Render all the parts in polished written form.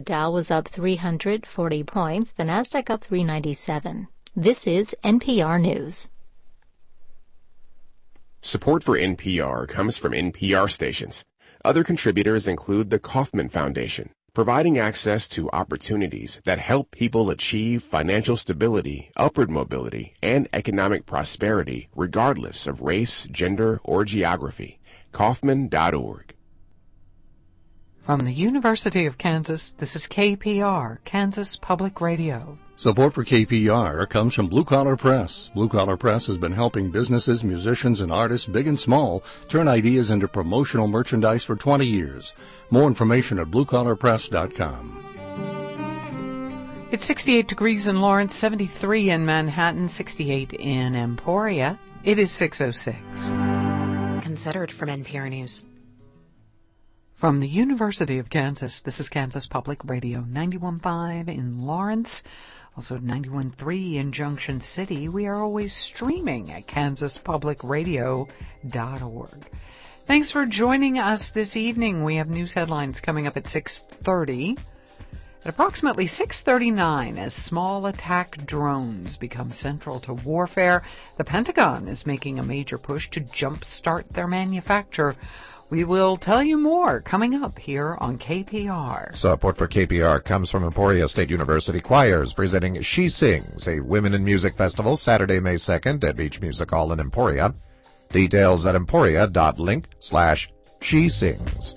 Dow was up 340 points, the Nasdaq up 397. This is NPR News. Support for NPR comes from NPR stations. Other contributors include the Kauffman Foundation, providing access to opportunities that help people achieve financial stability, upward mobility, and economic prosperity regardless of race, gender, or geography. Kauffman.org. From the University of Kansas, this is KPR, Kansas Public Radio. Support for KPR comes from Blue Collar Press. Blue Collar Press has been helping businesses, musicians, and artists, big and small, turn ideas into promotional merchandise for 20 years. More information at bluecollarpress.com. It's 68 degrees in Lawrence, 73 in Manhattan, 68 in Emporia. It is 6:06. Considered from NPR News. From the University of Kansas, this is Kansas Public Radio, 91.5 in Lawrence, also 91.3 in Junction City. We are always streaming at kansaspublicradio.org. Thanks for joining us this evening. We have news headlines coming up at 6:30. At approximately 6:39, as small attack drones become central to warfare, the Pentagon is making a major push to jumpstart their manufacture. We will tell you more coming up here on KPR. Support for KPR comes from Emporia State University Choirs presenting She Sings, a women in music festival, Saturday, May 2nd at Beach Music Hall in Emporia. Details at emporia.link/She Sings.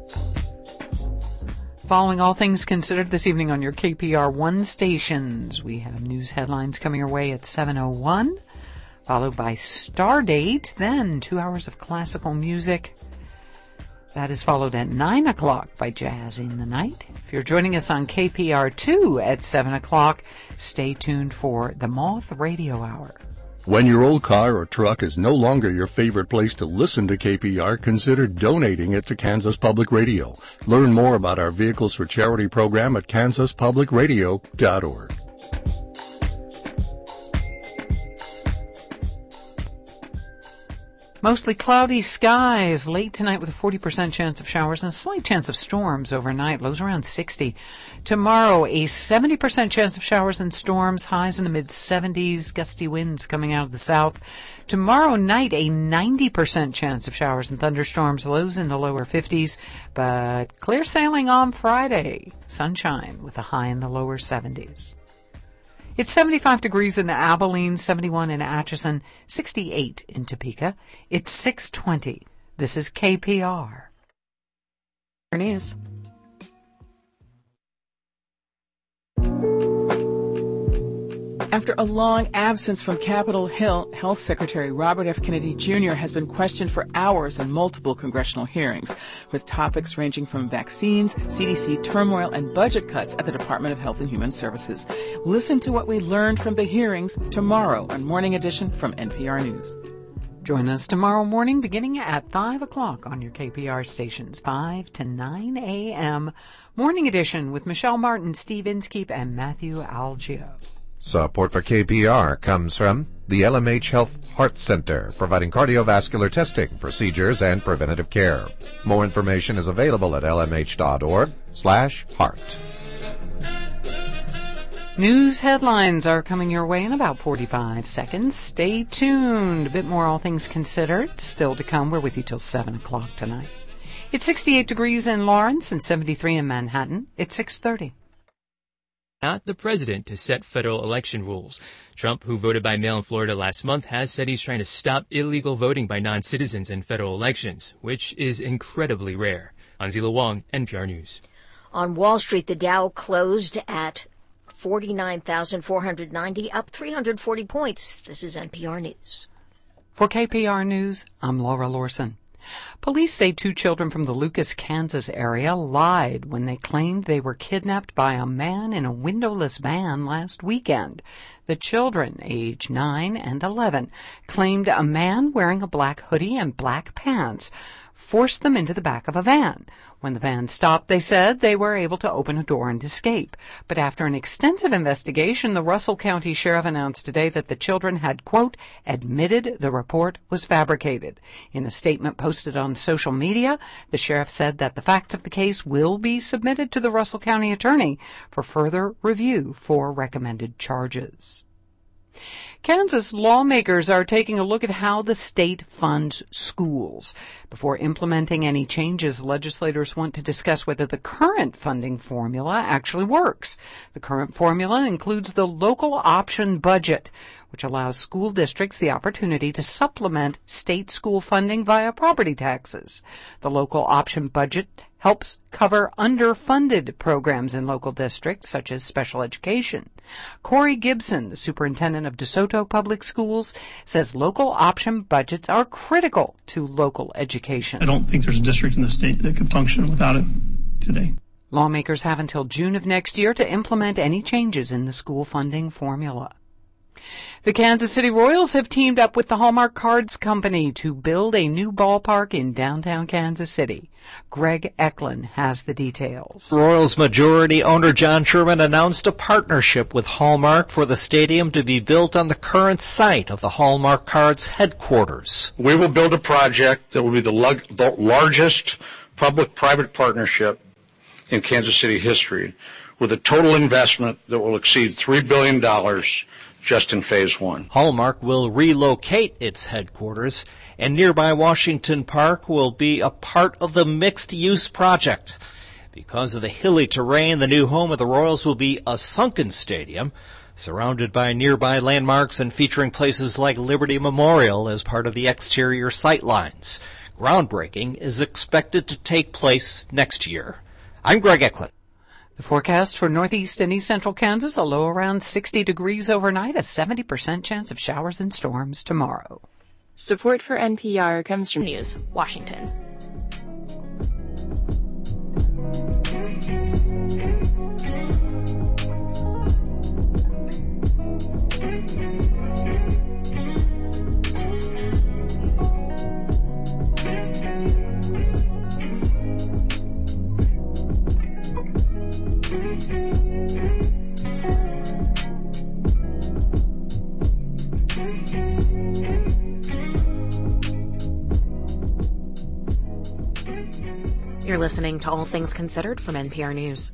Following all things considered this evening on your KPR 1 stations, we have news headlines coming your way at 7:01, followed by Stardate, then 2 hours of classical music. That is followed at 9 o'clock by Jazz in the Night. If you're joining us on KPR2 at 7 o'clock, stay tuned for the Moth Radio Hour. When your old car or truck is no longer your favorite place to listen to KPR, consider donating it to Kansas Public Radio. Learn more about our Vehicles for Charity program at kansaspublicradio.org. Mostly cloudy skies late tonight with a 40% chance of showers and a slight chance of storms overnight. Lows around 60. Tomorrow, a 70% chance of showers and storms. Highs in the mid-70s. Gusty winds coming out of the south. Tomorrow night, a 90% chance of showers and thunderstorms. Lows in the lower 50s. But clear sailing on Friday. Sunshine with a high in the lower 70s. It's 75 degrees in Abilene, 71 in Atchison, 68 in Topeka. It's 6:20. This is KPR. News. After a long absence from Capitol Hill, Health Secretary Robert F. Kennedy Jr. has been questioned for hours in multiple congressional hearings, with topics ranging from vaccines, CDC turmoil, and budget cuts at the Department of Health and Human Services. Listen to what we learned from the hearings tomorrow on Morning Edition from NPR News. Join us tomorrow morning beginning at 5 o'clock on your KPR stations, 5 to 9 a.m. Morning Edition with Michelle Martin, Steve Inskeep, and Matthew Algio. Support for KPR comes from the LMH Health Heart Center, providing cardiovascular testing, procedures, and preventative care. More information is available at lmh.org/heart. News headlines are coming your way in about 45 seconds. Stay tuned. A bit more All Things Considered still to come. We're with you till 7 o'clock tonight. It's 68 degrees in Lawrence and 73 in Manhattan. It's 6:30. Not the president to set federal election rules. Trump, who voted by mail in Florida last month, has said he's trying to stop illegal voting by non-citizens in federal elections, which is incredibly rare. Anzila Wong, NPR News. On Wall Street, the Dow closed at 49,490, up 340 points. This is NPR News. For KPR News, I'm Laura Lorson. Police say 2 children from the Lucas, Kansas area lied when they claimed they were kidnapped by a man in a windowless van last weekend. The children, age 9 and 11, claimed a man wearing a black hoodie and black pants forced them into the back of a van. When the van stopped, they said, they were able to open a door and escape. But after an extensive investigation, the Russell County Sheriff announced today that the children had, quote, admitted the report was fabricated. In a statement posted on social media, the sheriff said that the facts of the case will be submitted to the Russell County Attorney for further review for recommended charges. Kansas lawmakers are taking a look at how the state funds schools. Before implementing any changes, legislators want to discuss whether the current funding formula actually works. The current formula includes the local option budget, which allows school districts the opportunity to supplement state school funding via property taxes. The local option budget helps cover underfunded programs in local districts, such as special education. Corey Gibson, the superintendent of DeSoto Public Schools, says local option budgets are critical to local education. I don't think there's a district in the state that could function without it today. Lawmakers have until June of next year to implement any changes in the school funding formula. The Kansas City Royals have teamed up with the Hallmark Cards Company to build a new ballpark in downtown Kansas City. Greg Eklund has the details. Royals majority owner John Sherman announced a partnership with Hallmark for the stadium to be built on the current site of the Hallmark Cards headquarters. We will build a project that will be the largest public-private partnership in Kansas City history, with a total investment that will exceed $3 billion just in phase one. Hallmark will relocate its headquarters, and nearby Washington Park will be a part of the mixed-use project. Because of the hilly terrain, the new home of the Royals will be a sunken stadium, surrounded by nearby landmarks and featuring places like Liberty Memorial as part of the exterior sightlines. Groundbreaking is expected to take place next year. I'm Greg Eklund. The forecast for northeast and east central Kansas, a low around 60 degrees overnight, a 70% chance of showers and storms tomorrow. Support for NPR comes from News, Washington. You're listening to All Things Considered from NPR News.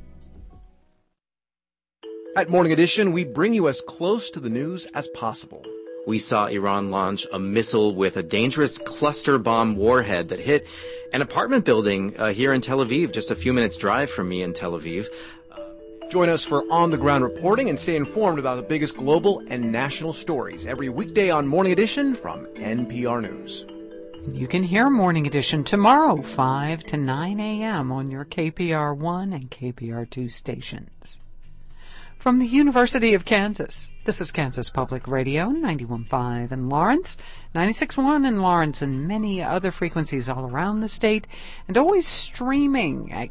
At Morning Edition, we bring you as close to the news as possible. We saw Iran launch a missile with a dangerous cluster bomb warhead that hit an apartment building here in Tel Aviv, just a few minutes drive from me in Tel Aviv. Join us for on-the-ground reporting and stay informed about the biggest global and national stories every weekday on Morning Edition from NPR News. You can hear Morning Edition tomorrow, 5 to 9 a.m. on your KPR1 and KPR2 stations. From the University of Kansas, this is Kansas Public Radio, 91.5 in Lawrence, 96.1 in Lawrence, and many other frequencies all around the state, and always streaming at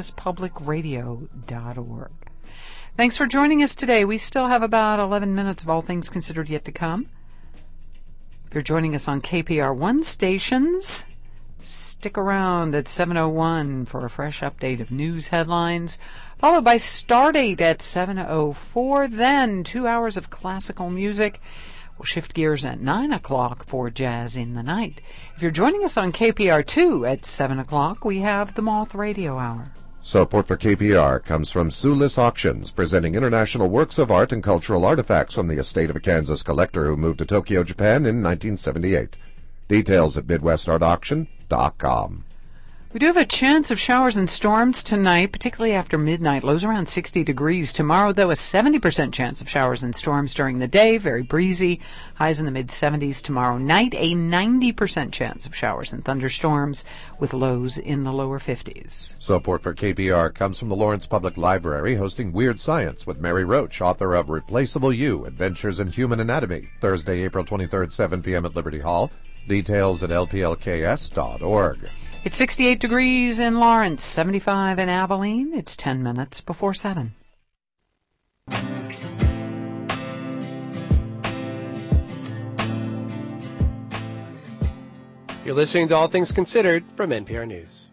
kansaspublicradio.org. Thanks for joining us today. We still have about 11 minutes of All Things Considered yet to come. If you're joining us on KPR1 stations, stick around at 7:01 for a fresh update of news headlines, followed by Stardate at 7:04, then 2 hours of classical music. We'll shift gears at 9 o'clock for Jazz in the Night. If you're joining us on KPR2 at 7 o'clock, we have the Moth Radio Hour. Support for KPR comes from Sulis Auctions, presenting international works of art and cultural artifacts from the estate of a Kansas collector who moved to Tokyo, Japan in 1978. Details at MidwestArtAuction.com. We do have a chance of showers and storms tonight, particularly after midnight. Lows around 60 degrees. Tomorrow, though, a 70% chance of showers and storms during the day. Very breezy. Highs in the mid-70s tomorrow night. A 90% chance of showers and thunderstorms with lows in the lower 50s. Support for KPR comes from the Lawrence Public Library, hosting Weird Science with Mary Roach, author of Replaceable You, Adventures in Human Anatomy, Thursday, April 23rd, 7 p.m. at Liberty Hall. Details at lplks.org. It's 68 degrees in Lawrence, 75 in Abilene. It's 10 minutes before 7. You're listening to All Things Considered from NPR News.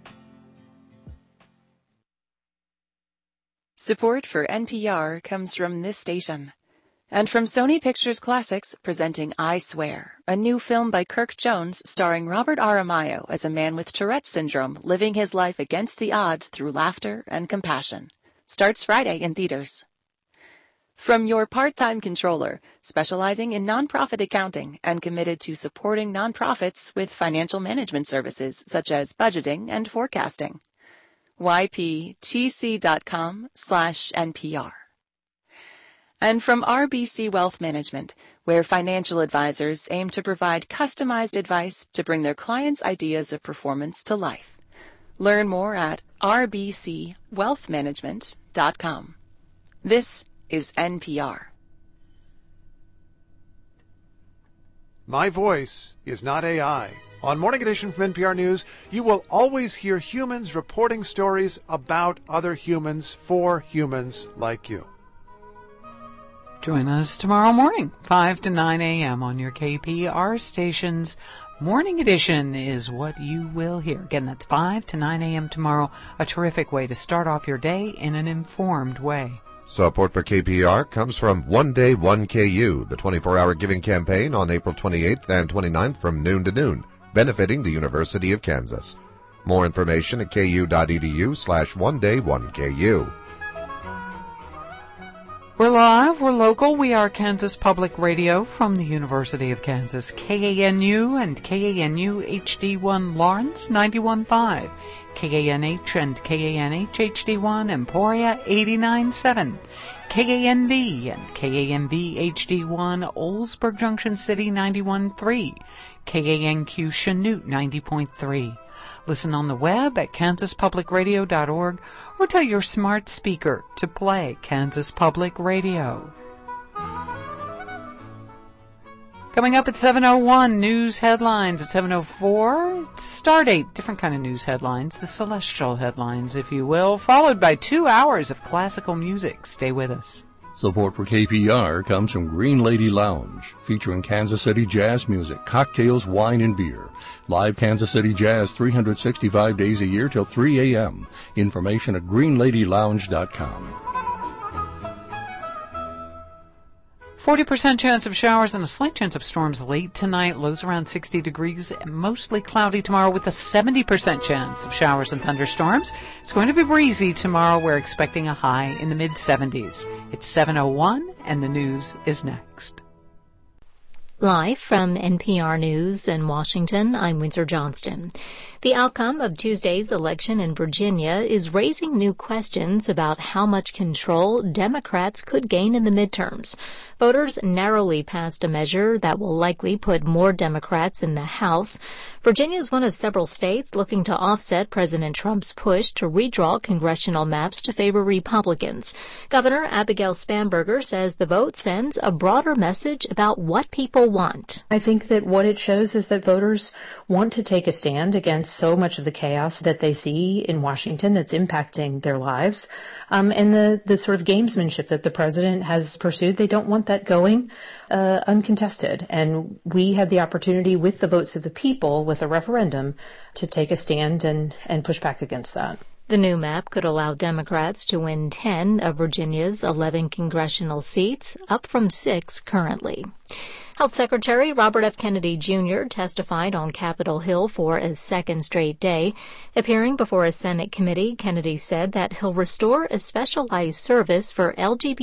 Support for NPR comes from this station. And from Sony Pictures Classics, presenting I Swear, a new film by Kirk Jones starring Robert Aramayo as a man with Tourette's syndrome living his life against the odds through laughter and compassion. Starts Friday in theaters. From your part-time controller, specializing in nonprofit accounting and committed to supporting nonprofits with financial management services such as budgeting and forecasting. yptc.com/NPR. And from RBC Wealth Management, where financial advisors aim to provide customized advice to bring their clients' ideas of performance to life. Learn more at rbcwealthmanagement.com. This is NPR. My voice is not AI. On Morning Edition from NPR News, you will always hear humans reporting stories about other humans for humans like you. Join us tomorrow morning, 5 to 9 a.m. on your KPR stations. Morning Edition is what you will hear. Again, that's 5 to 9 a.m. tomorrow. A terrific way to start off your day in an informed way. Support for KPR comes from One Day 1KU, the 24-hour giving campaign on April 28th and 29th from noon to noon, benefiting the University of Kansas. More information at ku.edu/oneday1KU. We're live, we're local, we are Kansas Public Radio from the University of Kansas, KANU and KANU HD1 Lawrence 91.5, KANH and KANH HD1 Emporia 89.7, KANB and KANB HD1 Oldsburg Junction City 91.3, KANQ Chanute 90.3. Listen on the web at kansaspublicradio.org or tell your smart speaker to play Kansas Public Radio. Coming up at 7:01, news headlines. At 7:04, Stardate, different kind of news headlines, the celestial headlines, if you will, followed by 2 hours of classical music. Stay with us. Support for KPR comes from Green Lady Lounge, featuring Kansas City jazz music, cocktails, wine, and beer. Live Kansas City jazz 365 days a year till 3 a.m. Information at greenladylounge.com. 40% chance of showers and a slight chance of storms late tonight. Lows around 60 degrees. Mostly cloudy tomorrow with a 70% chance of showers and thunderstorms. It's going to be breezy tomorrow. We're expecting a high in the mid-70s. It's 7:01 and the news is next. Live from NPR News in Washington, I'm Windsor Johnston. The outcome of Tuesday's election in Virginia is raising new questions about how much control Democrats could gain in the midterms. Voters narrowly passed a measure that will likely put more Democrats in the House. Virginia is one of several states looking to offset President Trump's push to redraw congressional maps to favor Republicans. Governor Abigail Spanberger says the vote sends a broader message about what people want. I think that what it shows is that voters want to take a stand against so much of the chaos that they see in Washington that's impacting their lives, and the sort of gamesmanship that the president has pursued. They don't want that going uncontested. And we had the opportunity with the votes of the people, with a referendum, to take a stand and push back against that. The new map could allow Democrats to win 10 of Virginia's 11 congressional seats, up from 6 currently. Health Secretary Robert F. Kennedy Jr. testified on Capitol Hill for a second straight day. Appearing before a Senate committee, Kennedy said that he'll restore a specialized service for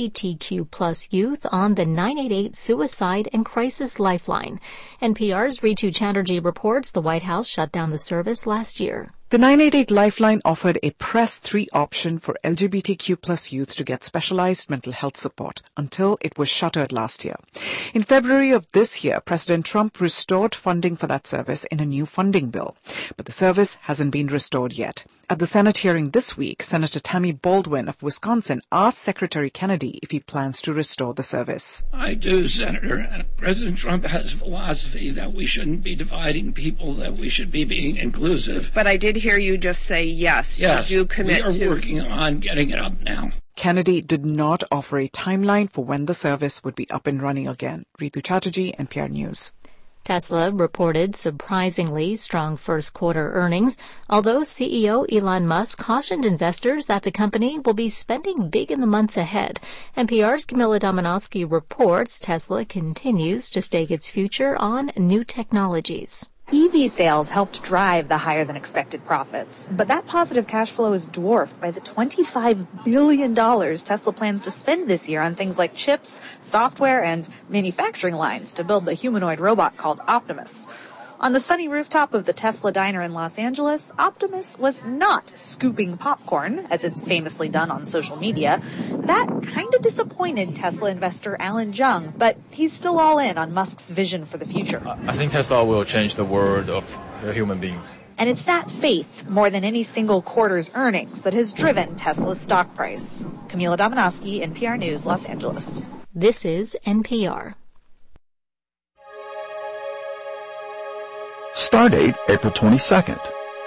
LGBTQ+ youth on the 988 Suicide and Crisis Lifeline. NPR's Ritu Chatterjee reports the White House shut down the service last year. The 988 Lifeline offered a Press 3 option for LGBTQ+ youth to get specialized mental health support until it was shuttered last year. In February of this year, President Trump restored funding for that service in a new funding bill, but the service hasn't been restored yet. At the Senate hearing this week, Senator Tammy Baldwin of Wisconsin asked Secretary Kennedy if he plans to restore the service. I do, Senator. President Trump has a philosophy that we shouldn't be dividing people, that we should be being inclusive. But I did hear you just say yes. Yes, you do commit we are working on getting it up now. Kennedy did not offer a timeline for when the service would be up and running again. Ritu Chatterjee, NPR News. Tesla reported surprisingly strong first-quarter earnings, although CEO Elon Musk cautioned investors that the company will be spending big in the months ahead. NPR's Camila Domonoske reports Tesla continues to stake its future on new technologies. EV sales helped drive the higher-than-expected profits, but that positive cash flow is dwarfed by the $25 billion Tesla plans to spend this year on things like chips, software, and manufacturing lines to build the humanoid robot called Optimus. On the sunny rooftop of the Tesla diner in Los Angeles, Optimus was not scooping popcorn, as it's famously done on social media. That kind of disappointed Tesla investor Alan Jung, but he's still all in on Musk's vision for the future. I think Tesla will change the world of human beings. And it's that faith, more than any single quarter's earnings, that has driven Tesla's stock price. Camila Domonoske, NPR News, Los Angeles. This is NPR. Stardate April 22nd.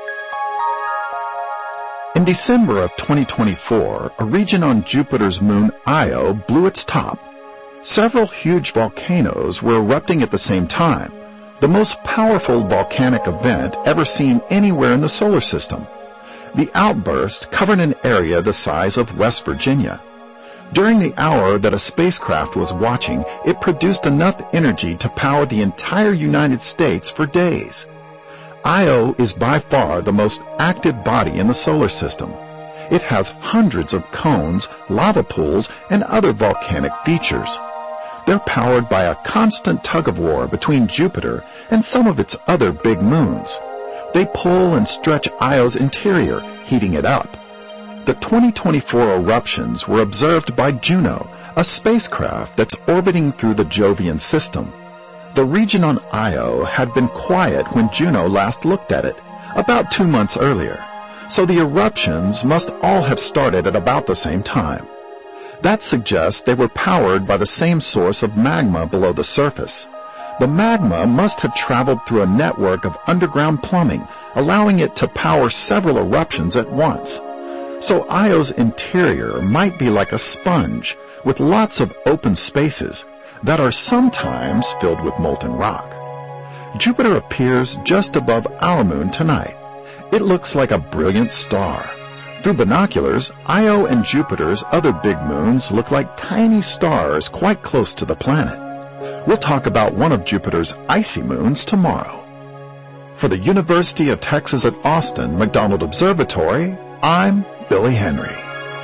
In December of 2024, a region on Jupiter's moon Io blew its top. Several huge volcanoes were erupting at the same time, the most powerful volcanic event ever seen anywhere in the solar system. The outburst covered an area the size of West Virginia. During the hour that a spacecraft was watching, it produced enough energy to power the entire United States for days. Io is by far the most active body in the solar system. It has hundreds of cones, lava pools, and other volcanic features. They're powered by a constant tug-of-war between Jupiter and some of its other big moons. They pull and stretch Io's interior, heating it up. The 2024 eruptions were observed by Juno, a spacecraft that's orbiting through the Jovian system. The region on Io had been quiet when Juno last looked at it, about 2 months earlier, so the eruptions must all have started at about the same time. That suggests they were powered by the same source of magma below the surface. The magma must have traveled through a network of underground plumbing, allowing it to power several eruptions at once. So Io's interior might be like a sponge, with lots of open spaces that are sometimes filled with molten rock. Jupiter appears just above our moon tonight. It looks like a brilliant star. Through binoculars, Io and Jupiter's other big moons look like tiny stars quite close to the planet. We'll talk about one of Jupiter's icy moons tomorrow. For the University of Texas at Austin McDonald Observatory, I'm Billy Henry.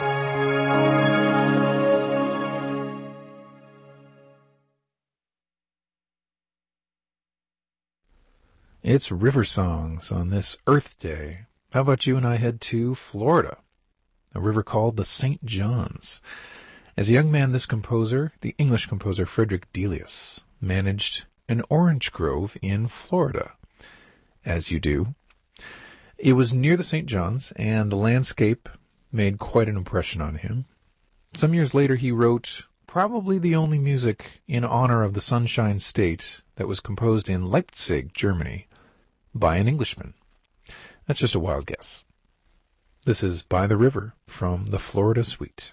It's River Songs on this Earth Day. How about you and I head to Florida, a river called the St. Johns. As a young man, this composer, the English composer Frederick Delius, managed an orange grove in Florida, as you do. It was near the St. Johns, and the landscape made quite an impression on him. Some years later, he wrote probably the only music in honor of the Sunshine State that was composed in Leipzig, Germany, by an Englishman. That's just a wild guess. This is By the River from the Florida Suite.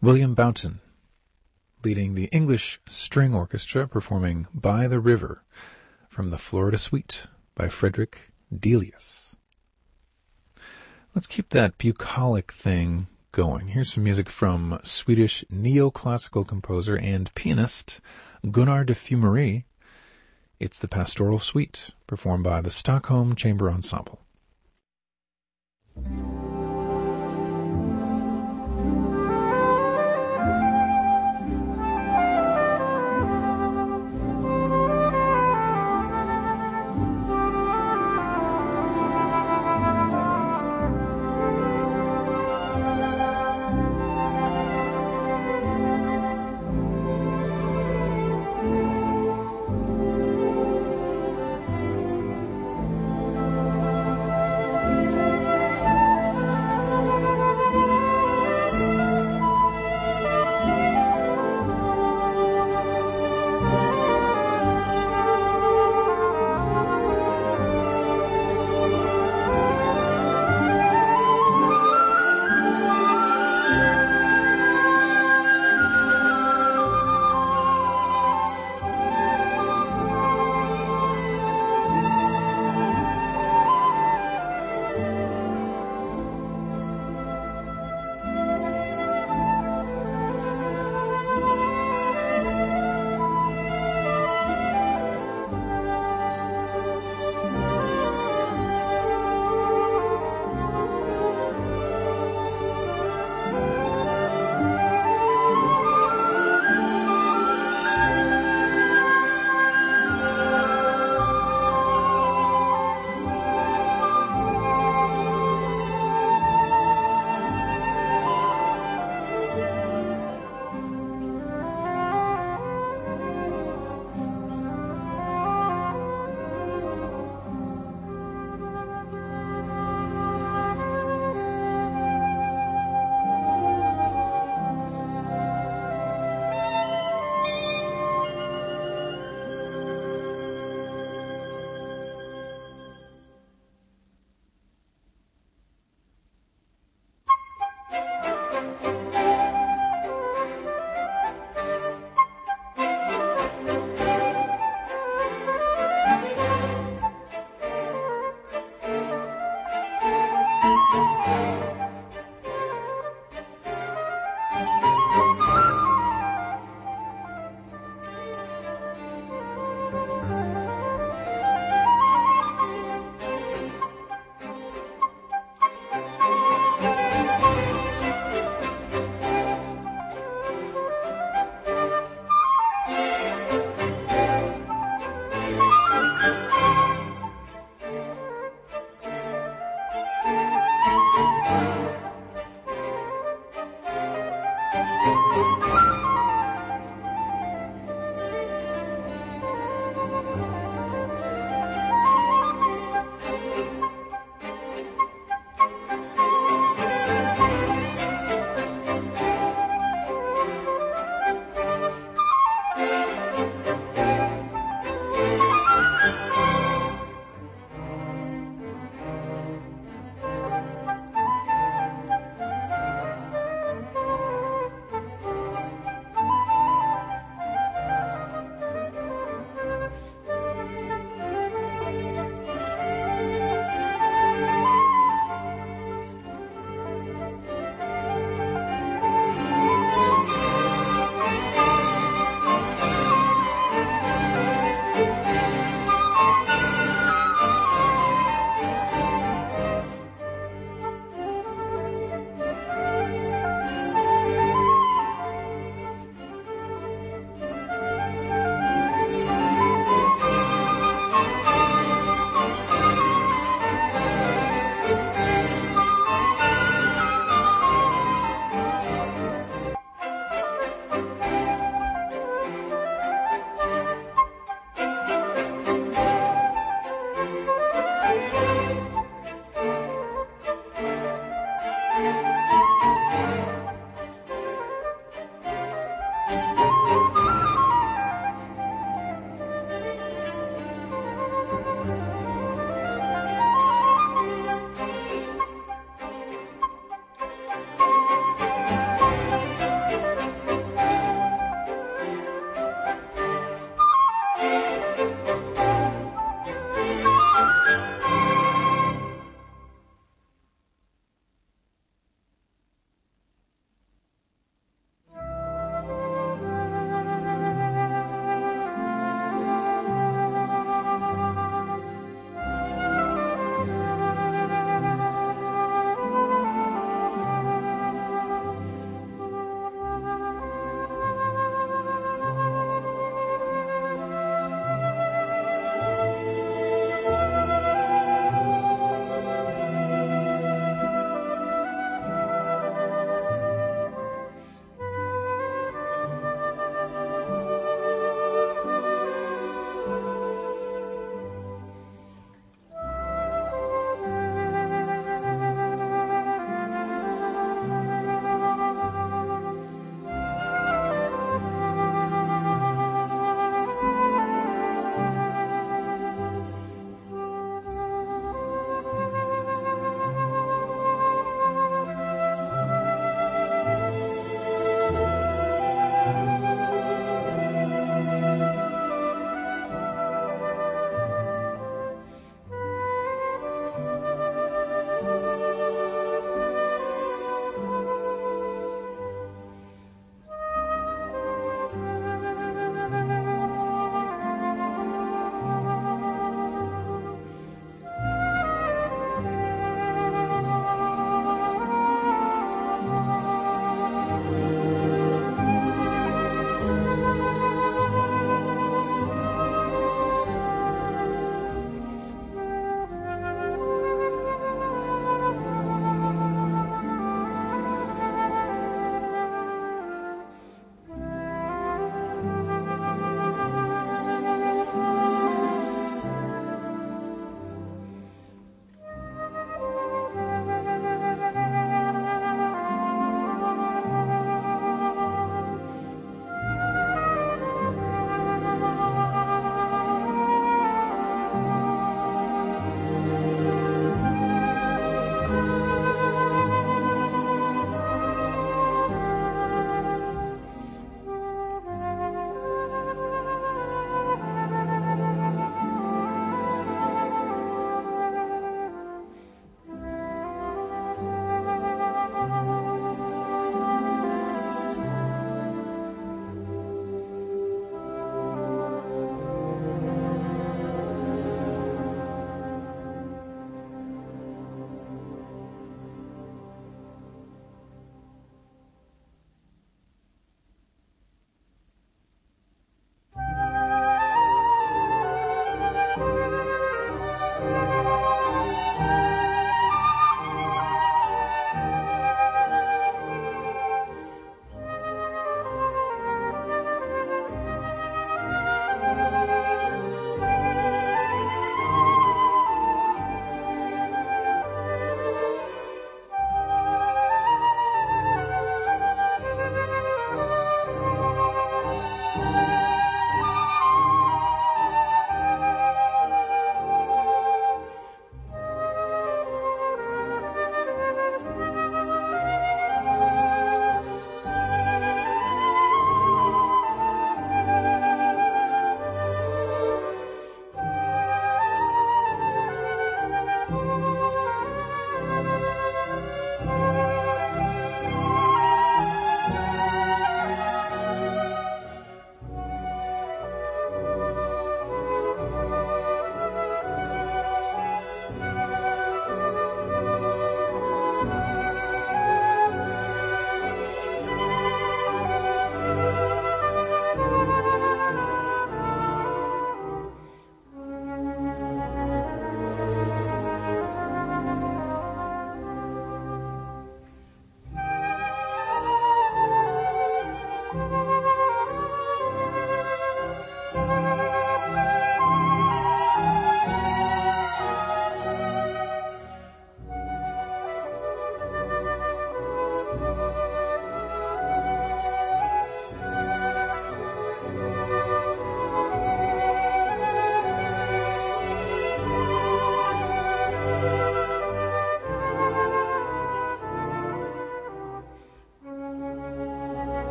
William Boughton, leading the English String Orchestra, performing By the River from the Florida Suite by Frederick Delius. Let's keep that bucolic thing going. Here's some music from Swedish neoclassical composer and pianist Gunnar de Fumery. It's the Pastoral Suite, performed by the Stockholm Chamber Ensemble.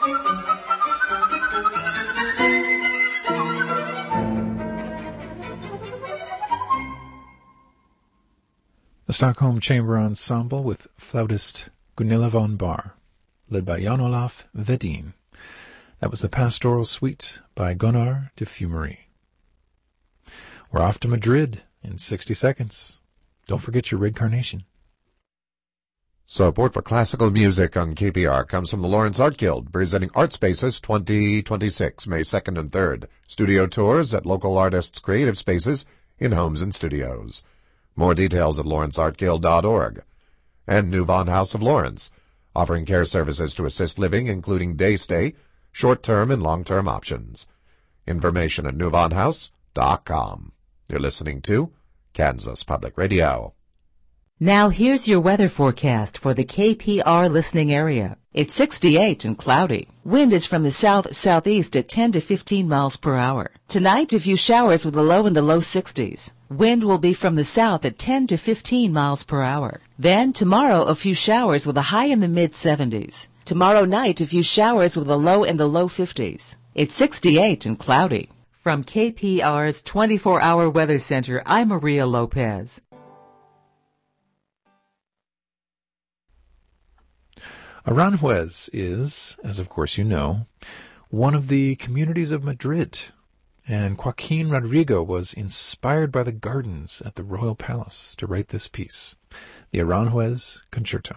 The Stockholm Chamber Ensemble with flautist Gunilla von Bahr, led by Jan Olaf Vedin. That was the Pastoral Suite by Gunnar de Fumery. We're off to Madrid in 60 seconds. Don't forget your red carnation. Support for classical music on KPR comes from the Lawrence Art Guild, presenting Art Spaces 2026, May 2nd and 3rd. Studio tours at local artists' creative spaces in homes and studios. More details at lawrenceartguild.org. And New Vaughan House of Lawrence, offering care services to assist living, including day stay, short-term and long-term options. Information at newvaughanhouse.com. You're listening to Kansas Public Radio. Now here's your weather forecast for the KPR listening area. It's 68 and cloudy. Wind is from the south-southeast at 10 to 15 miles per hour. Tonight, a few showers with a low in the low 60s. Wind will be from the south at 10 to 15 miles per hour. Then tomorrow, a few showers with a high in the mid-70s. Tomorrow night, a few showers with a low in the low 50s. It's 68 and cloudy. From KPR's 24-hour weather center, I'm Maria Lopez. Aranjuez is, as of course you know, one of the communities of Madrid, and Joaquin Rodrigo was inspired by the gardens at the Royal Palace to write this piece, the Aranjuez Concerto.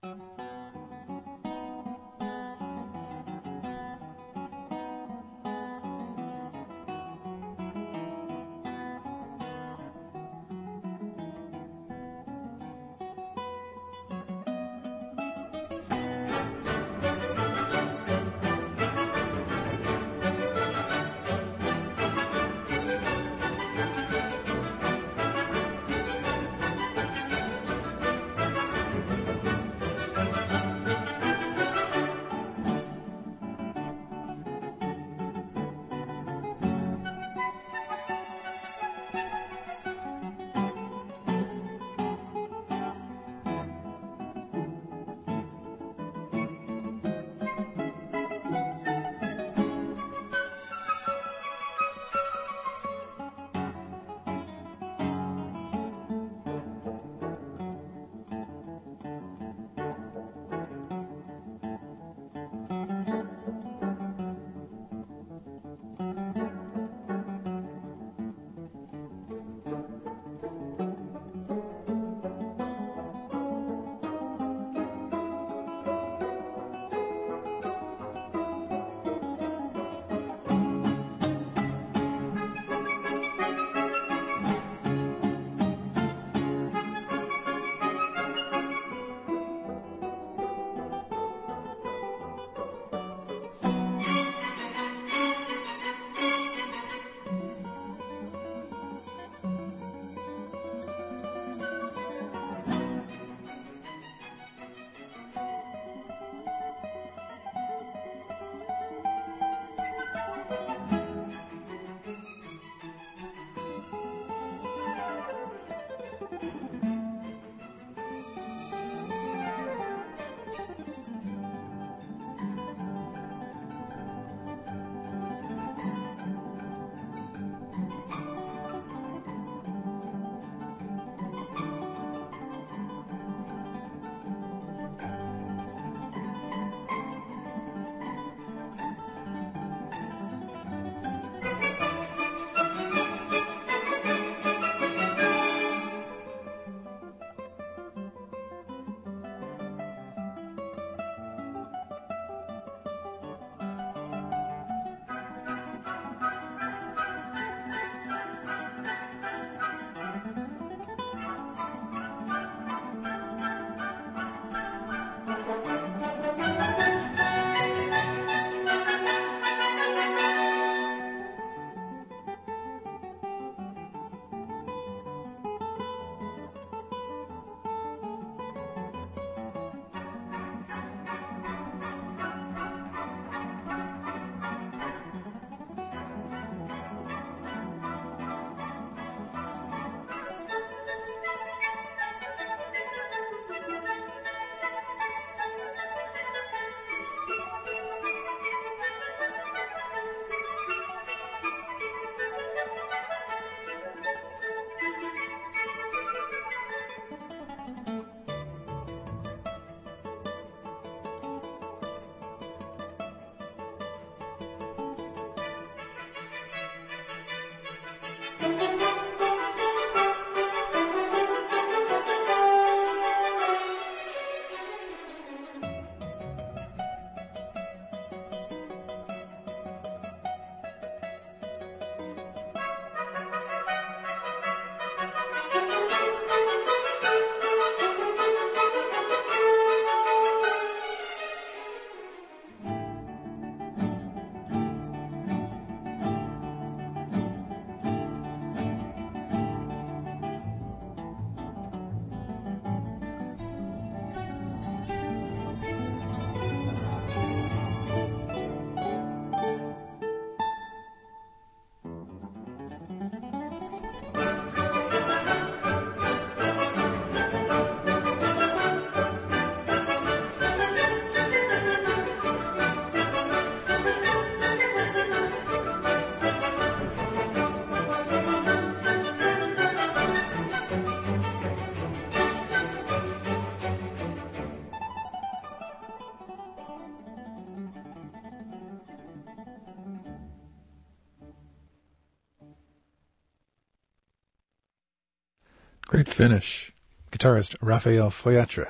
Great finish. Guitarist Rafael Foyatra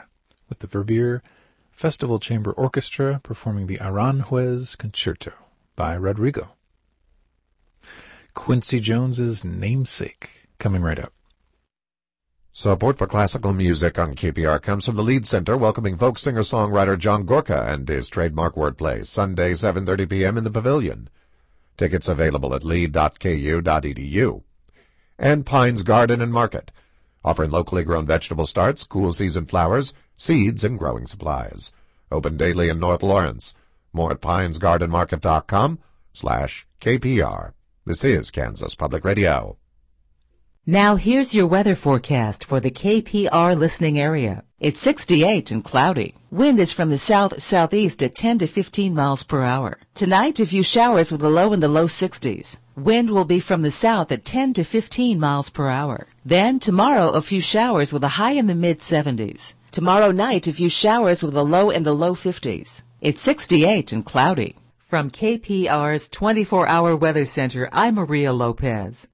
with the Verviers Festival Chamber Orchestra performing the Aranjuez Concerto by Rodrigo. Quincy Jones's Namesake, coming right up. Support for classical music on KPR comes from the Lead Center, welcoming folk singer-songwriter John Gorka and his trademark wordplay, Sunday, 7:30 p.m. in the Pavilion. Tickets available at lead.ku.edu. And Pines Garden and Market, offering locally grown vegetable starts, cool season flowers, seeds, and growing supplies. Open daily in North Lawrence. More at pinesgardenmarket.com/KPR. This is Kansas Public Radio. Now here's your weather forecast for the KPR listening area. It's 68 and cloudy. Wind is from the south-southeast at 10 to 15 miles per hour. Tonight, a few showers with a low in the low 60s. Wind will be from the south at 10 to 15 miles per hour. Then tomorrow, a few showers with a high in the mid-70s. Tomorrow night, a few showers with a low in the low 50s. It's 68 and cloudy. From KPR's 24-hour weather center, I'm Maria Lopez.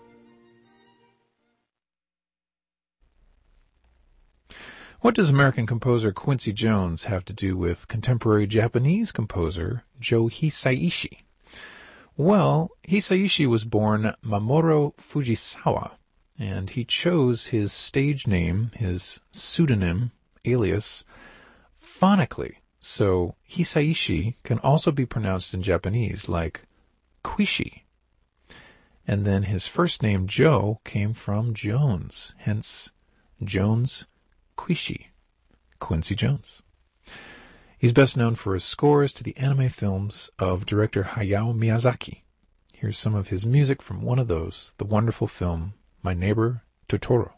What does American composer Quincy Jones have to do with contemporary Japanese composer Joe Hisaishi? Well, Hisaishi was born Mamoru Fujisawa, and he chose his stage name, his pseudonym, alias, phonically. So Hisaishi can also be pronounced in Japanese like Quishi. And then his first name, Joe, came from Jones, hence Jones Quishi, Quincy Jones. He's best known for his scores to the anime films of director Hayao Miyazaki. Here's some of his music from one of those, the wonderful film My Neighbor Totoro.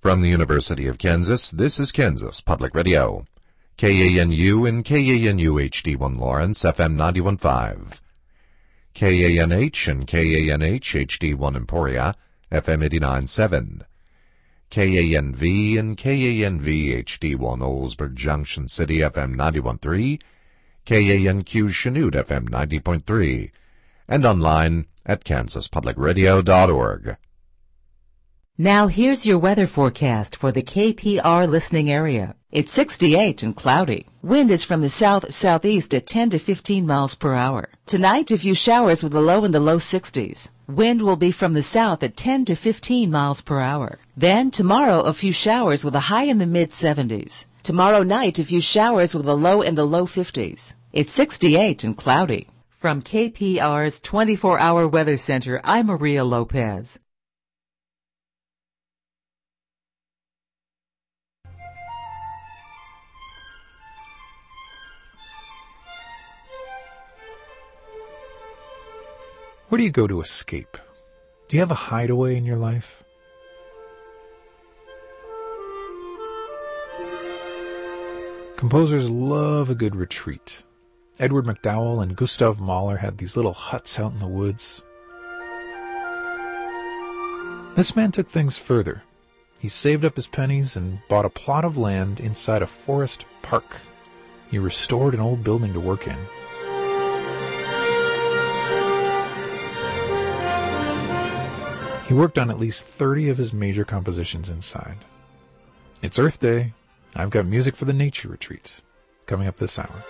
From the University of Kansas, this is Kansas Public Radio. KANU and KANU HD1 Lawrence, FM 91.5. KANH and KANH HD1 Emporia, FM 89.7. KANV and KANV HD1 Oldsburg Junction City, FM 91.3. KANQ Chanute, FM 90.3. And online at kansaspublicradio.org. Now here's your weather forecast for the KPR listening area. It's 68 and cloudy. Wind is from the south-southeast at 10 to 15 miles per hour. Tonight, a few showers with a low in the low 60s. Wind will be from the south at 10 to 15 miles per hour. Then tomorrow, a few showers with a high in the mid-70s. Tomorrow night, a few showers with a low in the low 50s. It's 68 and cloudy. From KPR's 24-hour weather center, I'm Maria Lopez. Where do you go to escape? Do you have a hideaway in your life? Composers love a good retreat. Edward MacDowell and Gustav Mahler had these little huts out in the woods. This man took things further. He saved up his pennies and bought a plot of land inside a forest park. He restored an old building to work in. He worked on at least 30 of his major compositions inside. It's Earth Day. I've got music for the nature retreat coming up this hour.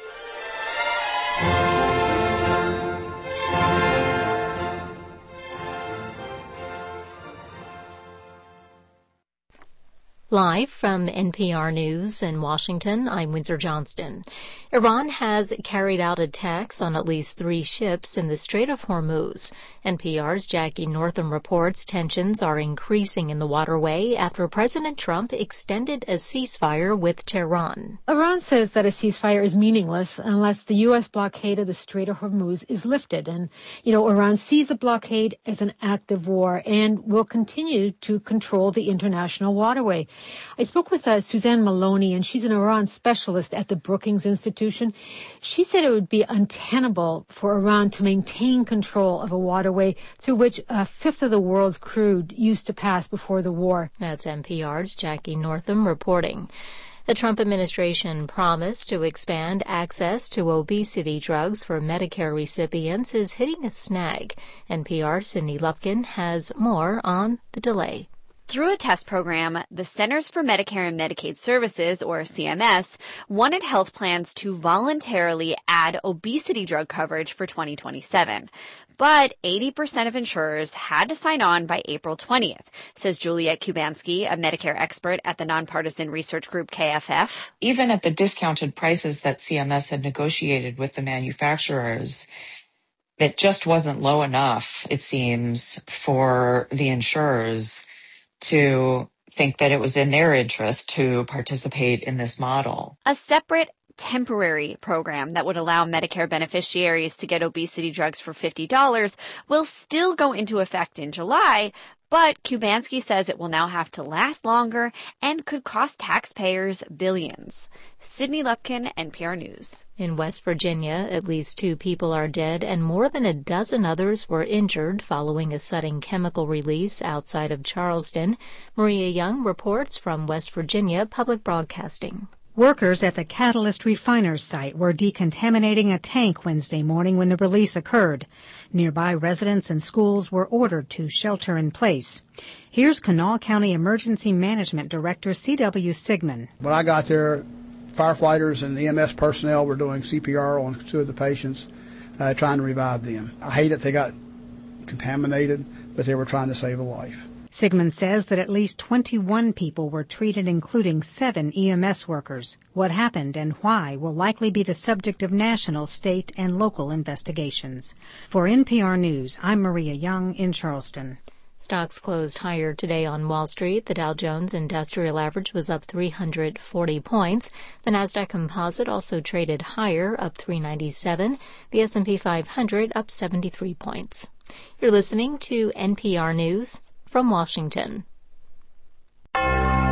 Live from NPR News in Washington, I'm Windsor Johnston. Iran has carried out attacks on at least 3 ships in the Strait of Hormuz. NPR's Jackie Northam reports tensions are increasing in the waterway after President Trump extended a ceasefire with Tehran. Iran says that a ceasefire is meaningless unless the U.S. blockade of the Strait of Hormuz is lifted. And, Iran sees the blockade as an act of war and will continue to control the international waterway. I spoke with Suzanne Maloney, and she's an Iran specialist at the Brookings Institution. She said it would be untenable for Iran to maintain control of a waterway through which a fifth of the world's crude used to pass before the war. That's NPR's Jackie Northam reporting. The Trump administration promise to expand access to obesity drugs for Medicare recipients is hitting a snag. NPR's Sydney Lupkin has more on the delay. Through a test program, the Centers for Medicare and Medicaid Services, or CMS, wanted health plans to voluntarily add obesity drug coverage for 2027. But 80% of insurers had to sign on by April 20th, says Juliette Kubanski, a Medicare expert at the nonpartisan research group KFF. Even at the discounted prices that CMS had negotiated with the manufacturers, it just wasn't low enough, it seems, for the insurers to think that it was in their interest to participate in this model. A separate temporary program that would allow Medicare beneficiaries to get obesity drugs for $50 will still go into effect in July, but Kubanski says it will now have to last longer and could cost taxpayers billions. Sydney Lupkin, NPR News. In West Virginia, at least 2 people are dead and more than a dozen others were injured following a sudden chemical release outside of Charleston. Maria Young reports from West Virginia Public Broadcasting. Workers at the Catalyst Refiners site were decontaminating a tank Wednesday morning when the release occurred. Nearby residents and schools were ordered to shelter in place. Here's Kanawha County Emergency Management Director C.W. Sigmund. When I got there, firefighters and EMS personnel were doing CPR on 2 of the patients, trying to revive them. I hate that they got contaminated, but they were trying to save a life. Sigmund says that at least 21 people were treated, including 7 EMS workers. What happened and why will likely be the subject of national, state, and local investigations. For NPR News, I'm Maria Young in Charleston. Stocks closed higher today on Wall Street. The Dow Jones Industrial Average was up 340 points. The Nasdaq Composite also traded higher, up 397. The S&P 500 up 73 points. You're listening to NPR News from Washington.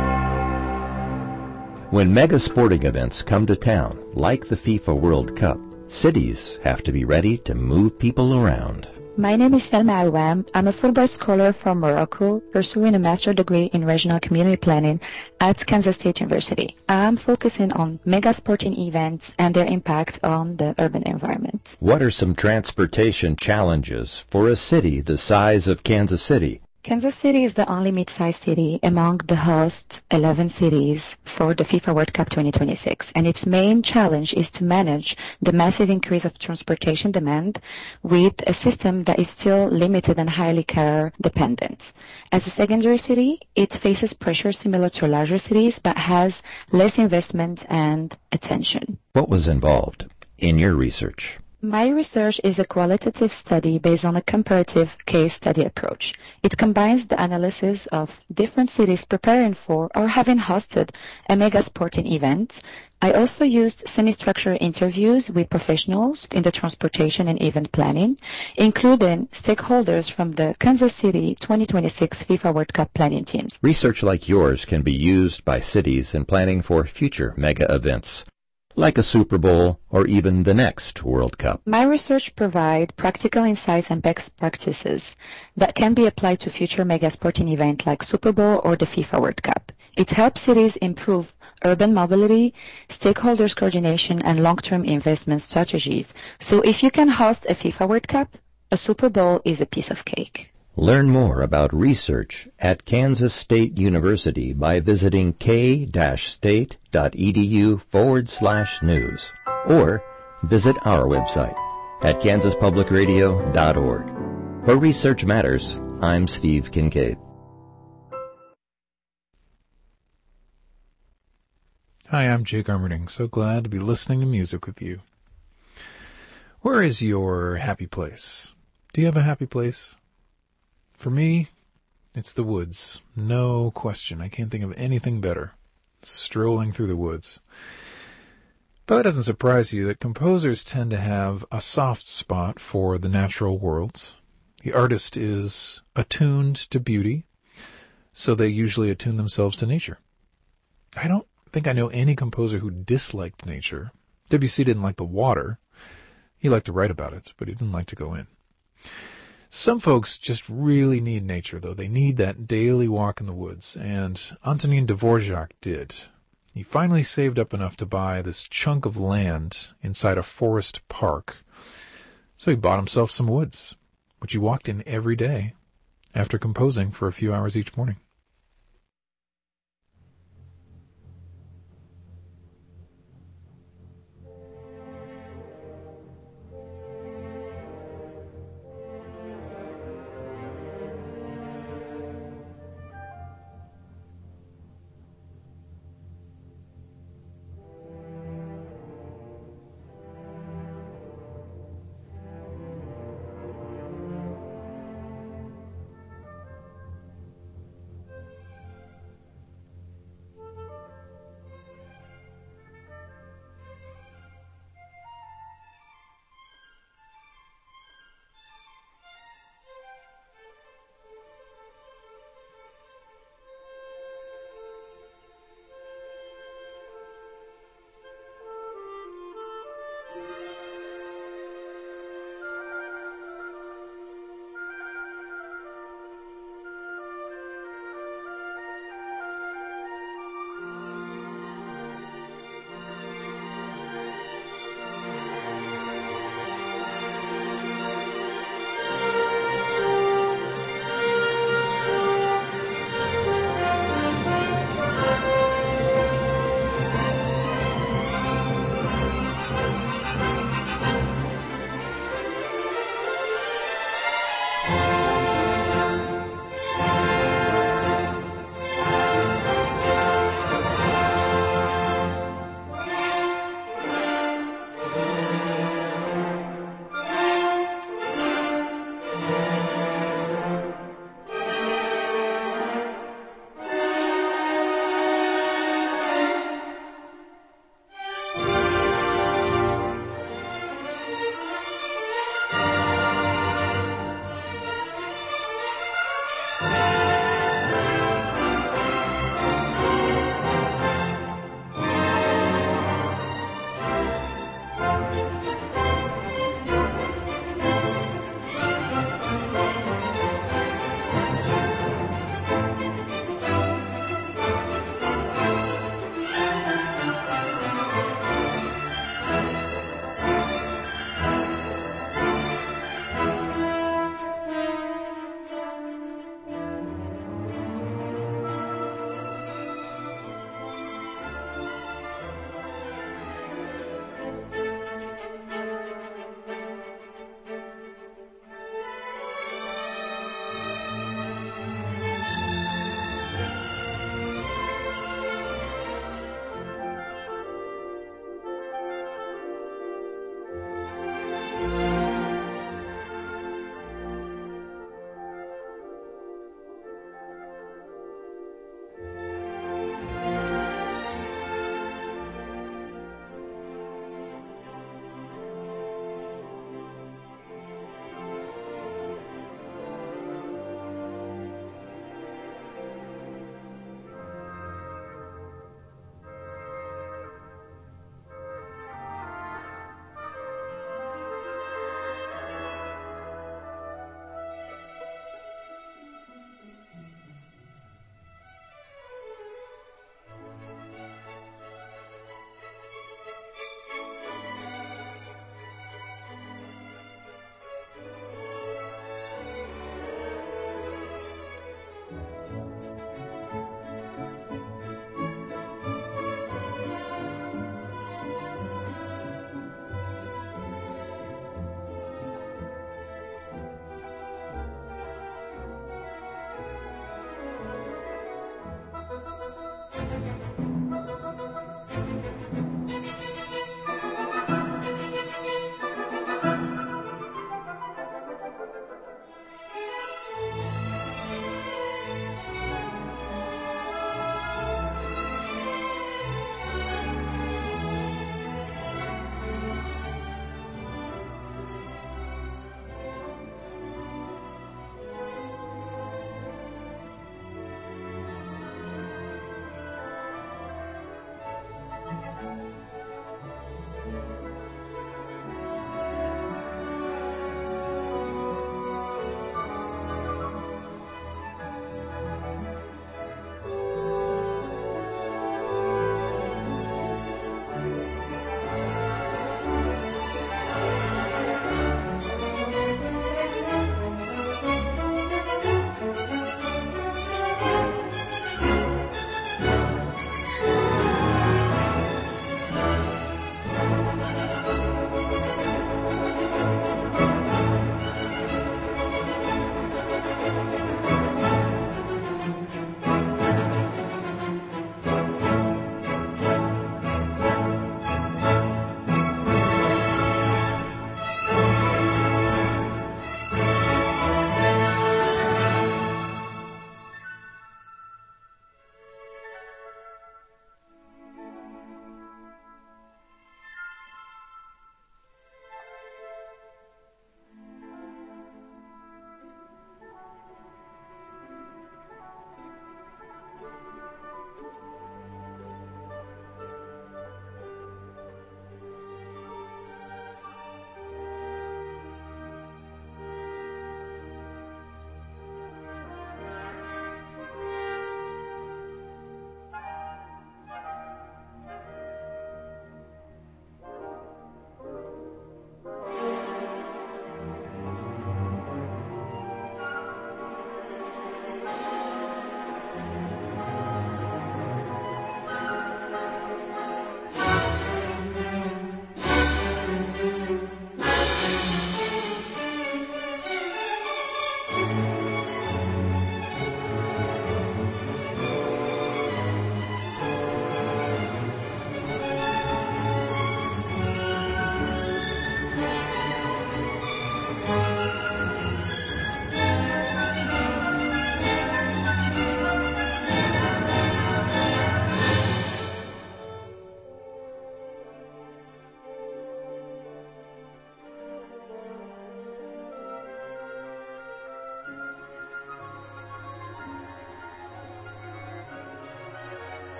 When mega sporting events come to town, like the FIFA World Cup, cities have to be ready to move people around. My name is Selma Awam. I'm a football scholar from Morocco, pursuing a master's degree in regional community planning at Kansas State University. I'm focusing on mega sporting events and their impact on the urban environment. What are some transportation challenges for a city the size of Kansas City? Kansas City is the only mid-sized city among the host 11 cities for the FIFA World Cup 2026, and its main challenge is to manage the massive increase of transportation demand with a system that is still limited and highly car dependent. As a secondary city, it faces pressure similar to larger cities, but has less investment and attention. What was involved in your research? My research is a qualitative study based on a comparative case study approach. It combines the analysis of different cities preparing for or having hosted a mega sporting event. I also used semi-structured interviews with professionals in the transportation and event planning, including stakeholders from the Kansas City 2026 FIFA World Cup planning teams. Research like yours can be used by cities in planning for future mega events, like a Super Bowl or even the next World Cup. My research provides practical insights and best practices that can be applied to future mega sporting events like Super Bowl or the FIFA World Cup. It helps cities improve urban mobility, stakeholders coordination, and long-term investment strategies. So if you can host a FIFA World Cup, a Super Bowl is a piece of cake. Learn more about research at Kansas State University by visiting k-state.edu/news or visit our website at kansaspublicradio.org. For Research Matters, I'm Steve Kincaid. Hi, I'm Jake Armerding. So glad to be listening to music with you. Where is your happy place? Do you have a happy place? For me, it's the woods. No question. I can't think of anything better. Strolling through the woods. But it doesn't surprise you that composers tend to have a soft spot for the natural worlds. The artist is attuned to beauty, so they usually attune themselves to nature. I don't think I know any composer who disliked nature. Debussy didn't like the water. He liked to write about it, but he didn't like to go in. Some folks just really need nature, though. They need that daily walk in the woods, and Antonin Dvorak did. He finally saved up enough to buy this chunk of land inside a forest park, so he bought himself some woods, which he walked in every day after composing for a few hours each morning.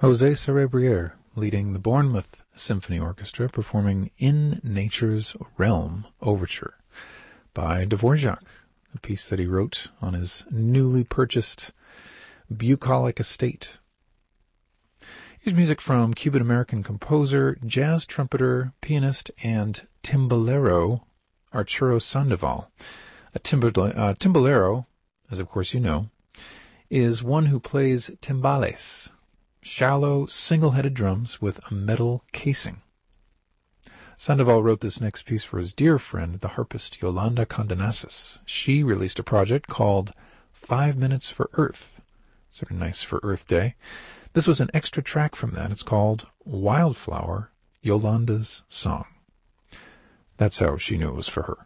José Cerebrier leading the Bournemouth Symphony Orchestra performing In Nature's Realm Overture by Dvorak, a piece that he wrote on his newly purchased bucolic estate. Here's music from Cuban-American composer, jazz trumpeter, pianist, and timbalero Arturo Sandoval. A timbalero, as of course you know, is one who plays timbales, shallow, single-headed drums with a metal casing. Sandoval wrote this next piece for his dear friend, the harpist Yolanda Condenasis. She released a project called 5 Minutes for Earth. Sort of nice for Earth Day. This was an extra track from that. It's called Wildflower, Yolanda's Song. That's how she knew it was for her.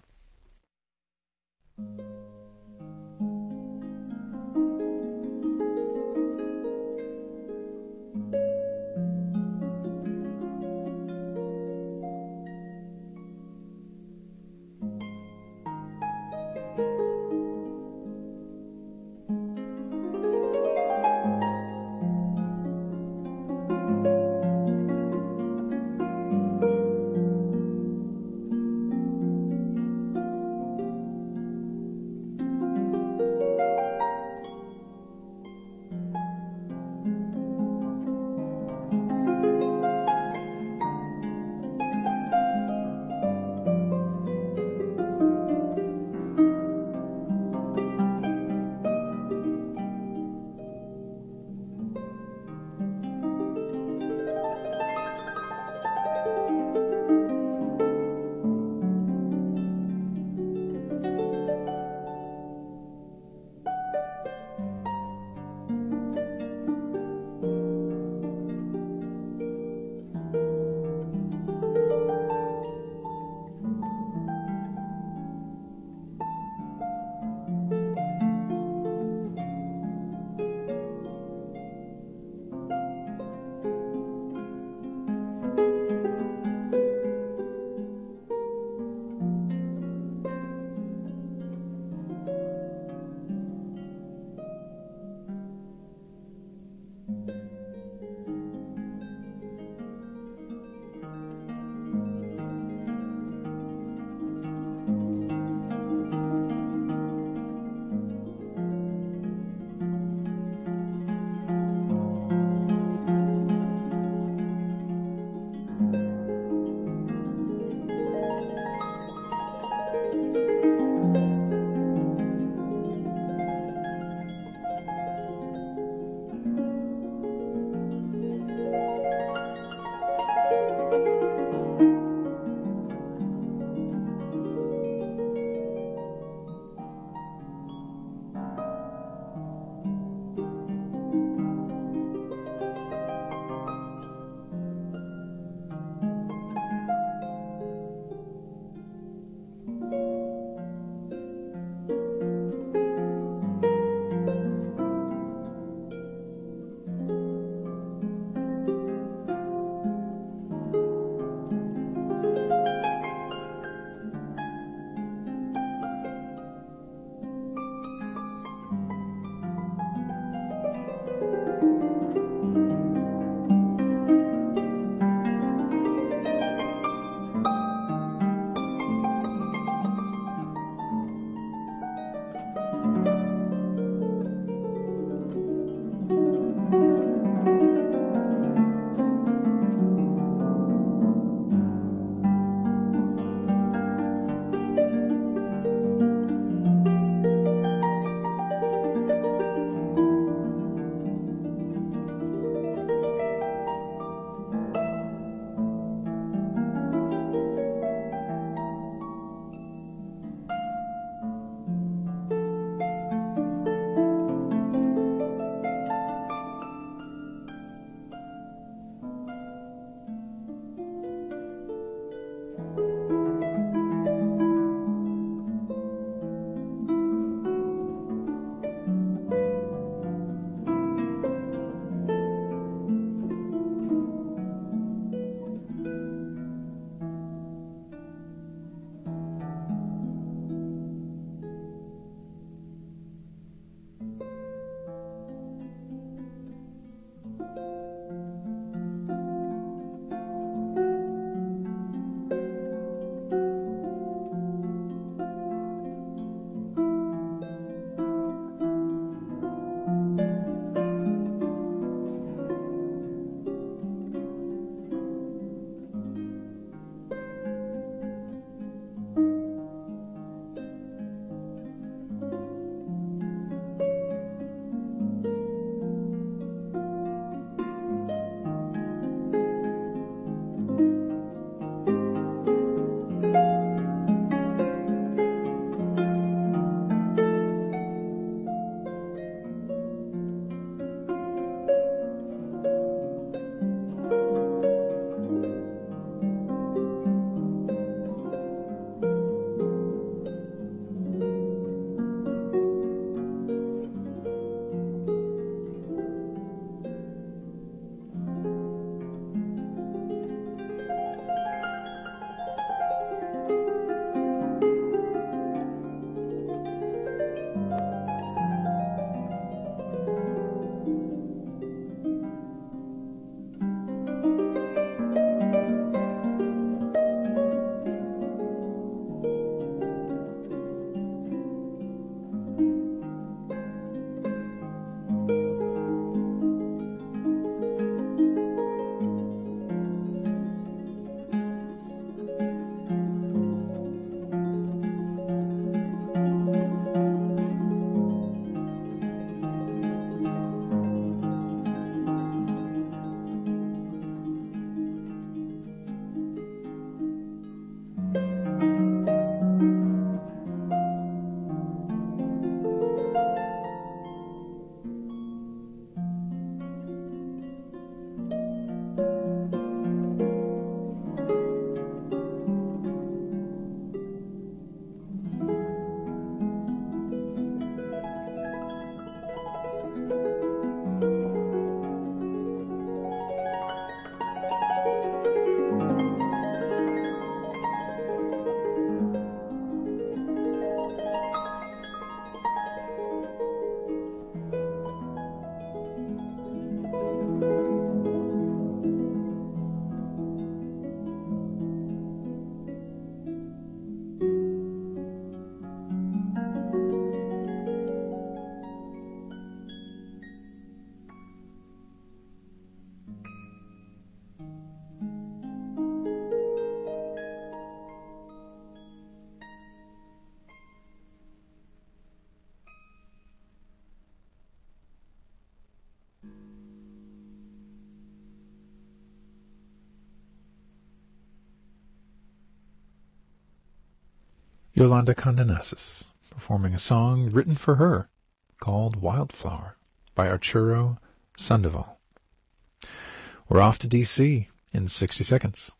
Yolanda Condenasis, performing a song written for her called Wildflower by Arturo Sandoval. We're off to D.C. in 60 seconds.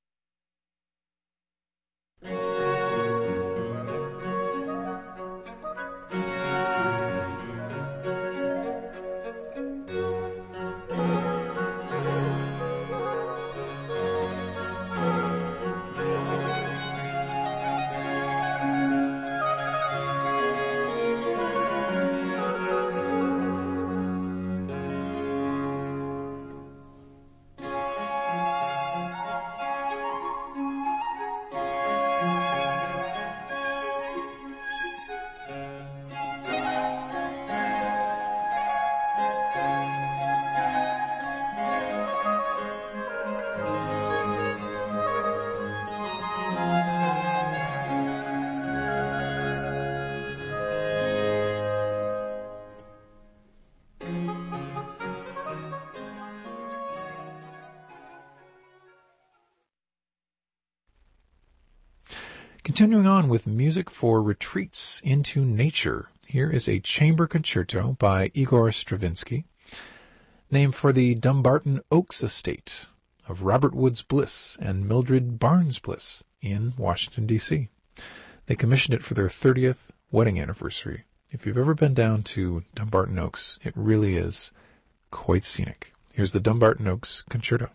Continuing on with music for retreats into nature, here is a chamber concerto by Igor Stravinsky, named for the Dumbarton Oaks estate of Robert Woods Bliss and Mildred Barnes Bliss in Washington, D.C. They commissioned it for their 30th wedding anniversary. If you've ever been down to Dumbarton Oaks, it really is quite scenic. Here's the Dumbarton Oaks Concerto.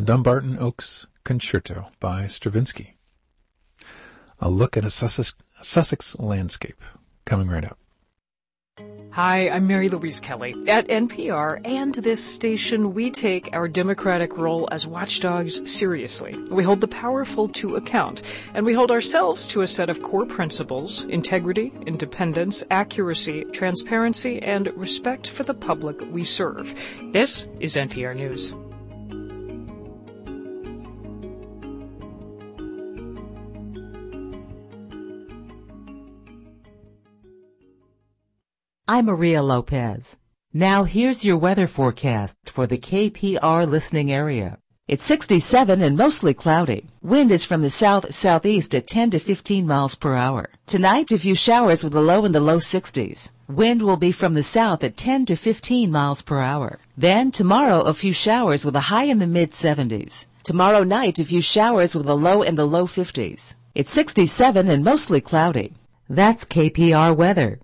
Dumbarton Oaks Concerto by Stravinsky. A look at a Sussex landscape, coming right up. Hi, I'm Mary Louise Kelly. At NPR and this station, we take our democratic role as watchdogs seriously. We hold the powerful to account, and we hold ourselves to a set of core principles: integrity, independence, accuracy, transparency, and respect for the public we serve. This is NPR News. I'm Maria Lopez. Now here's your weather forecast for the KPR listening area. It's 67 and mostly cloudy. Wind is from the south-southeast at 10 to 15 miles per hour. Tonight, a few showers with a low in the low 60s. Wind will be from the south at 10 to 15 miles per hour. Then tomorrow, a few showers with a high in the mid-70s. Tomorrow night, a few showers with a low in the low 50s. It's 67 and mostly cloudy. That's KPR weather.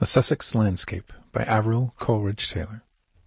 A Sussex Landscape by Avril Coleridge-Taylor.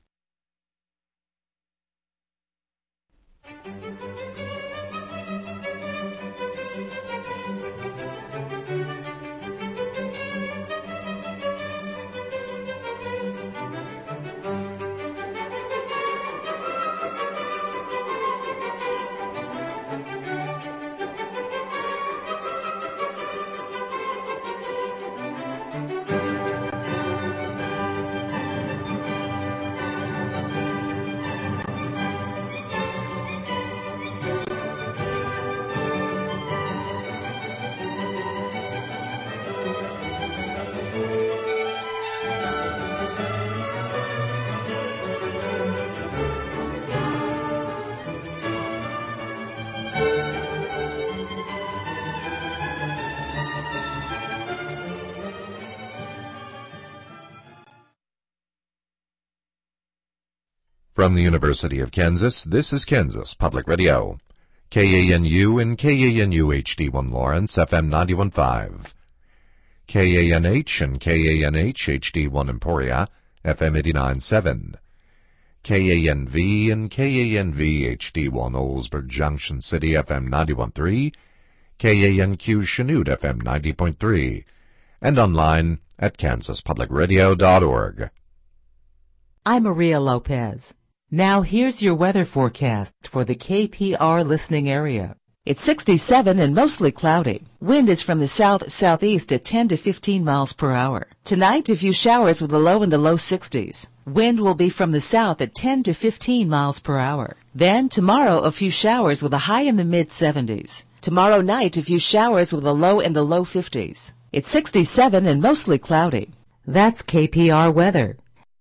From the University of Kansas, this is Kansas Public Radio. KANU and KANU HD1 Lawrence, FM 91.5. KANH and KANH HD1 Emporia, FM 89.7. KANV and KANV HD1 Oldsburg Junction City, FM 91.3. KANQ Chanute, FM 90.3. And online at kansaspublicradio.org. I'm Maria Lopez. Now here's your weather forecast for the KPR listening area. It's 67 and mostly cloudy. Wind is from the south-southeast at 10 to 15 miles per hour. Tonight, a few showers with a low in the low 60s. Wind will be from the south at 10 to 15 miles per hour. Then tomorrow, a few showers with a high in the mid-70s. Tomorrow night, a few showers with a low in the low 50s. It's 67 and mostly cloudy. That's KPR weather.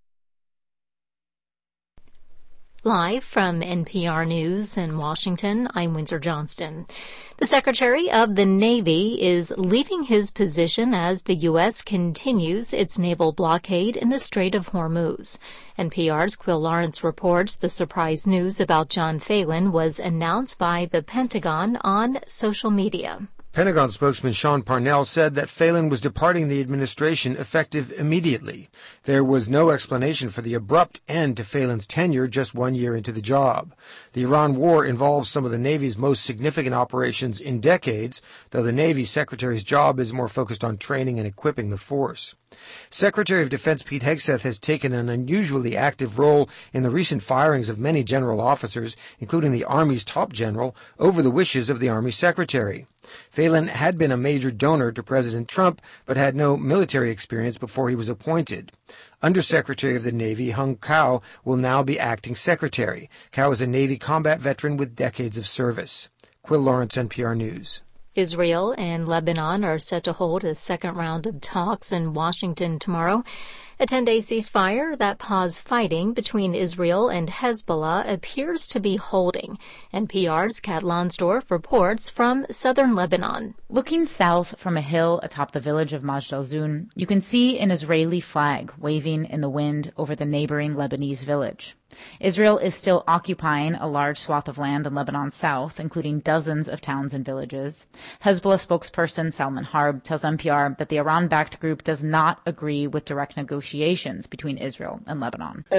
Live from NPR News in Washington, I'm Windsor Johnston. The Secretary of the Navy is leaving his position as the U.S. continues its naval blockade in the Strait of Hormuz. NPR's Quill Lawrence reports the surprise news about John Phelan was announced by the Pentagon on social media. Pentagon spokesman Sean Parnell said that Phelan was departing the administration effective immediately. There was no explanation for the abrupt end to Phelan's tenure just 1 year into the job. The Iran war involves some of the Navy's most significant operations in decades, though the Navy Secretary's job is more focused on training and equipping the force. Secretary of Defense Pete Hegseth has taken an unusually active role in the recent firings of many general officers, including the Army's top general, over the wishes of the Army Secretary. Phelan had been a major donor to President Trump, but had no military experience before he was appointed. Undersecretary of the Navy Hung Cao will now be acting secretary. Cao is a Navy combat veteran with decades of service. Quill Lawrence, NPR News. Israel and Lebanon are set to hold a second round of talks in Washington tomorrow. A 10-day ceasefire that paused fighting between Israel and Hezbollah appears to be holding. NPR's Kat Lonsdorf reports from southern Lebanon. Looking south from a hill atop the village of Majd al-Zun, you can see an Israeli flag waving in the wind over the neighboring Lebanese village. Israel is still occupying a large swath of land in Lebanon's south, including dozens of towns and villages. Hezbollah spokesperson Salman Harb tells NPR that the Iran-backed group does not agree with direct negotiations between Israel and Lebanon. But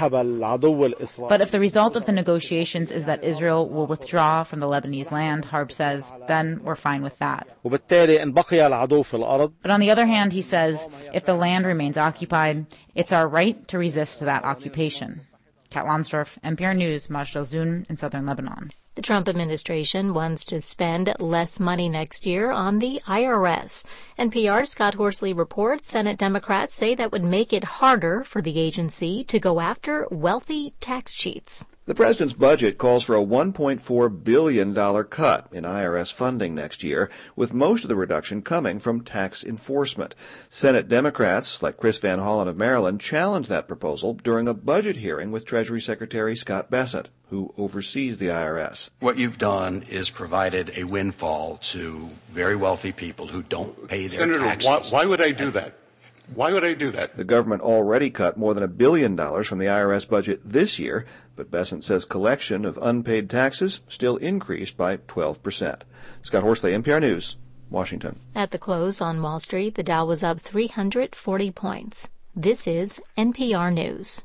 if the result of the negotiations is that Israel will withdraw from the Lebanese land, Harb says, then we're fine with that. But on the other hand, he says, if the land remains occupied, it's our right to resist that occupation. Kat Lonsdorf, NPR News, Majd al-Zun in southern Lebanon. The Trump administration wants to spend less money next year on the IRS. NPR's Scott Horsley reports Senate Democrats say that would make it harder for the agency to go after wealthy tax cheats. The president's budget calls for a $1.4 billion cut in IRS funding next year, with most of the reduction coming from tax enforcement. Senate Democrats, like Chris Van Hollen of Maryland, challenged that proposal during a budget hearing with Treasury Secretary Scott Bessent, who oversees the IRS. What you've done is provided a windfall to very wealthy people who don't pay their taxes. Senator, why would I do that? Why would I do that? The government already cut more than $1 billion from the IRS budget this year, but Bessent says collection of unpaid taxes still increased by 12%. Scott Horsley, NPR News, Washington. At the close on Wall Street, the Dow was up 340 points. This is NPR News.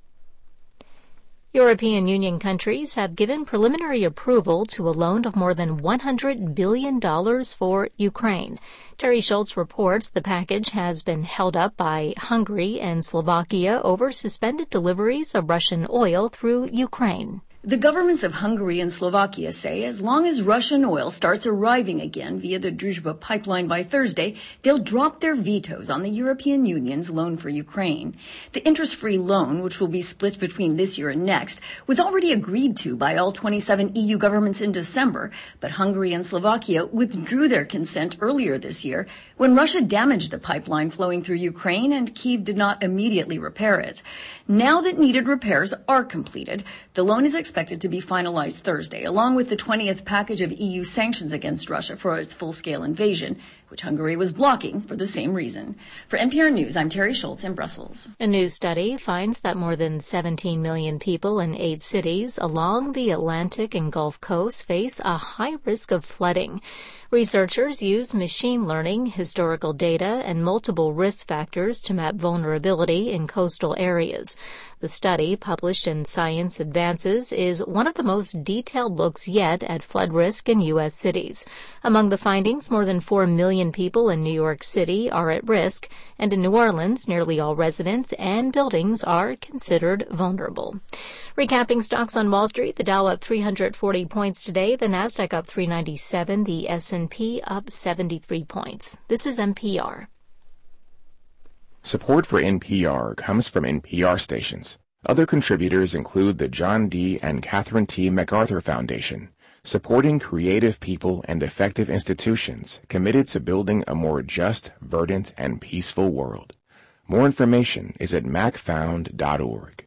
European Union countries have given preliminary approval to a loan of more than $100 billion for Ukraine. Terry Schultz reports the package has been held up by Hungary and Slovakia over suspended deliveries of Russian oil through Ukraine. The governments of Hungary and Slovakia say as long as Russian oil starts arriving again via the Druzhba pipeline by Thursday, they'll drop their vetoes on the European Union's loan for Ukraine. The interest-free loan, which will be split between this year and next, was already agreed to by all 27 EU governments in December, but Hungary and Slovakia withdrew their consent earlier this year when Russia damaged the pipeline flowing through Ukraine and Kyiv did not immediately repair it. Now that needed repairs are completed, the loan is expected to be finalized Thursday, along with the 20th package of EU sanctions against Russia for its full-scale invasion, which Hungary was blocking for the same reason. For NPR News, I'm Terry Schultz in Brussels. A new study finds that more than 17 million people in 8 cities along the Atlantic and Gulf Coast face a high risk of flooding. Researchers use machine learning, historical data, and multiple risk factors to map vulnerability in coastal areas. The study, published in Science Advances, is one of the most detailed looks yet at flood risk in U.S. cities. Among the findings, more than 4 million people in New York City are at risk, and in New Orleans, nearly all residents and buildings are considered vulnerable. Recapping stocks on Wall Street, the Dow up 340 points today, the Nasdaq up 397, the S&P up 73 points. This is NPR. Support for NPR comes from NPR stations. Other contributors include the John D. and Catherine T. MacArthur Foundation, supporting creative people and effective institutions committed to building a more just, verdant, and peaceful world. More information is at macfound.org.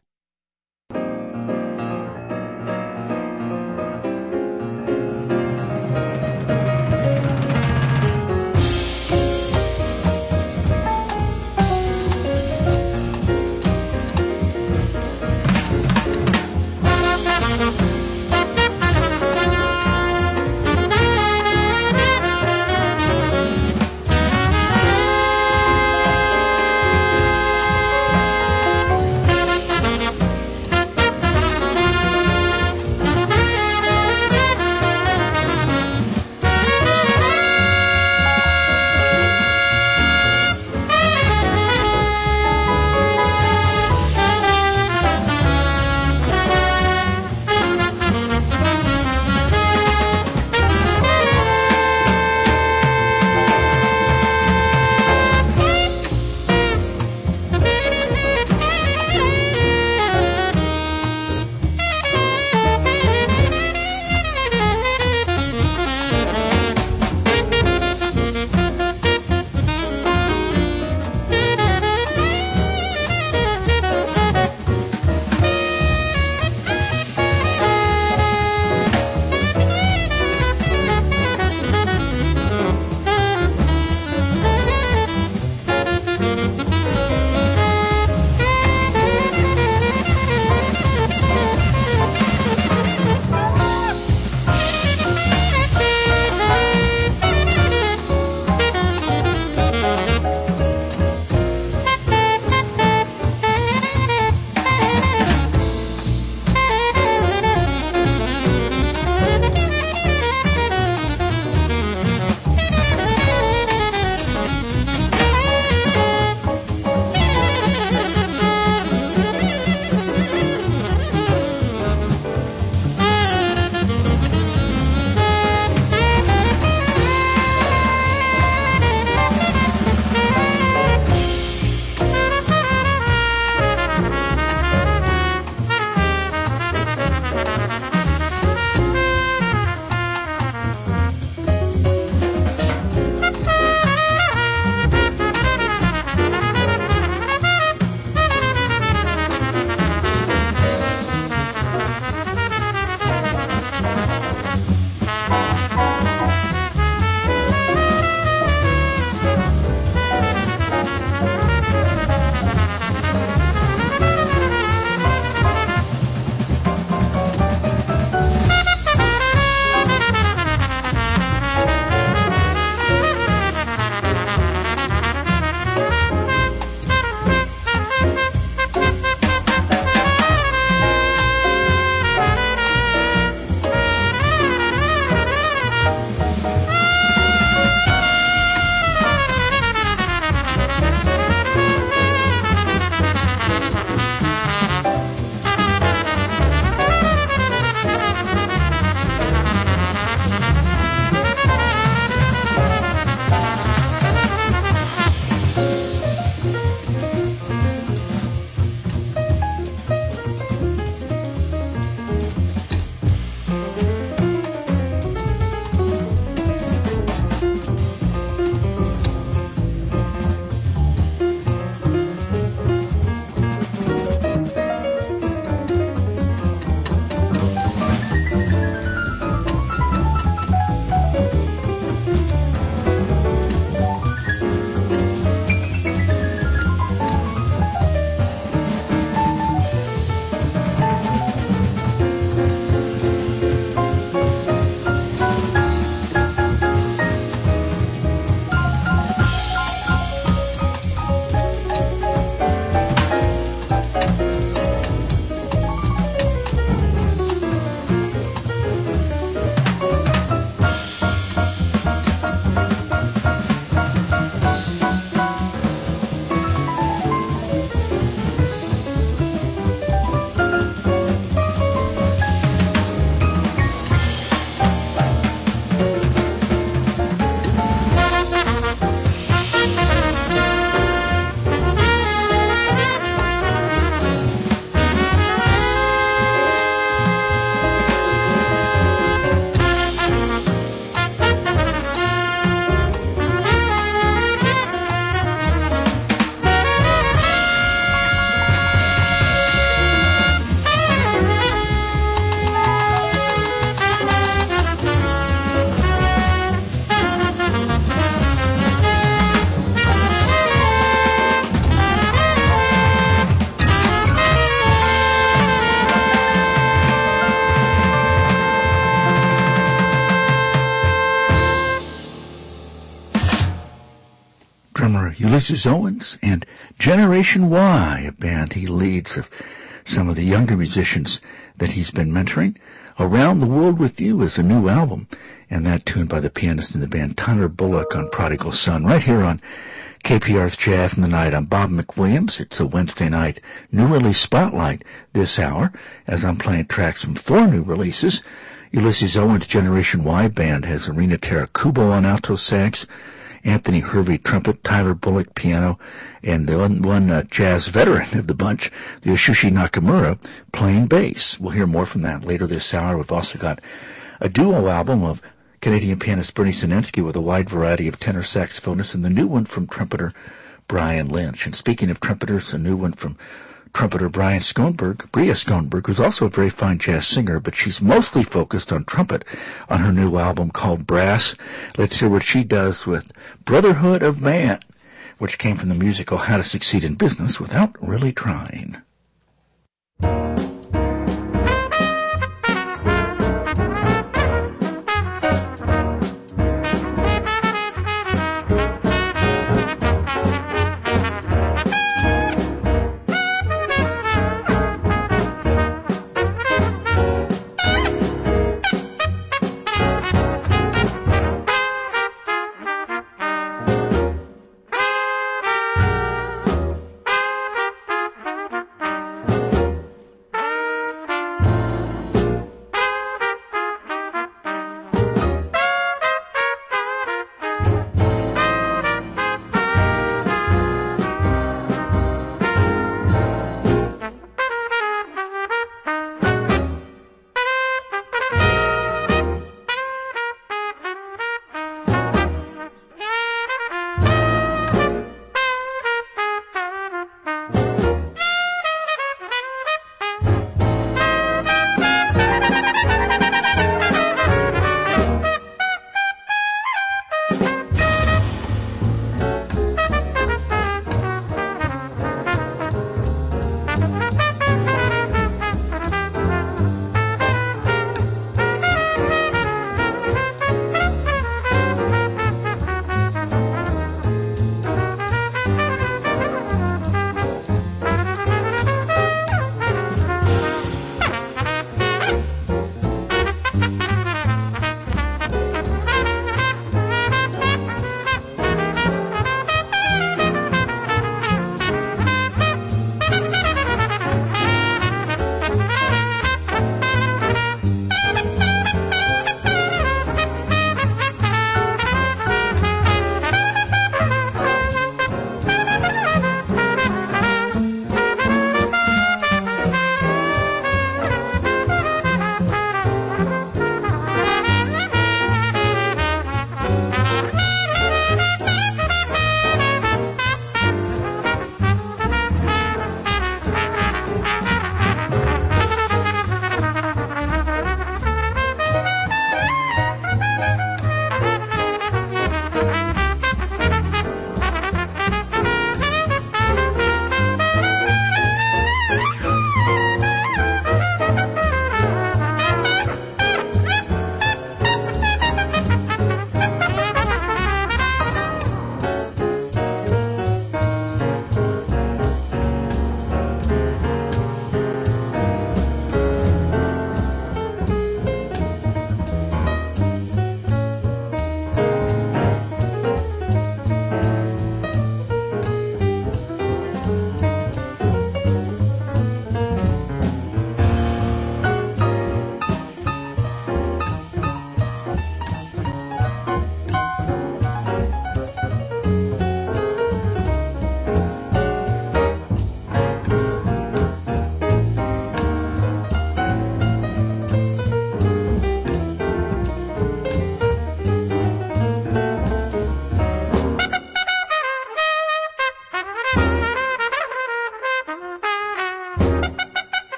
Ulysses Owens and Generation Y, a band he leads of some of the younger musicians that he's been mentoring. Around the World with You is a new album, and that tune by the pianist in the band Tyler Bullock on Prodigal Son, right here on KPR's Jazz in the Night. I'm Bob McWilliams. It's a Wednesday night new release spotlight this hour, as I'm playing tracks from 4 new releases. Ulysses Owens' Generation Y band has Arena Tarakubo on alto sax, Anthony Hervey trumpet, Tyler Bullock piano, and the one jazz veteran of the bunch, the Yasushi Nakamura, playing bass. We'll hear more from that later this hour. We've also got a duo album of Canadian pianist Bernie Sinensky with a wide variety of tenor saxophonists, and the new one from trumpeter Brian Lynch. And speaking of trumpeters, a new one from trumpeter Bria Schoenberg, who's also a very fine jazz singer, but she's mostly focused on trumpet on her new album called Brass. Let's hear what she does with Brotherhood of Man, which came from the musical How to Succeed in Business Without Really Trying.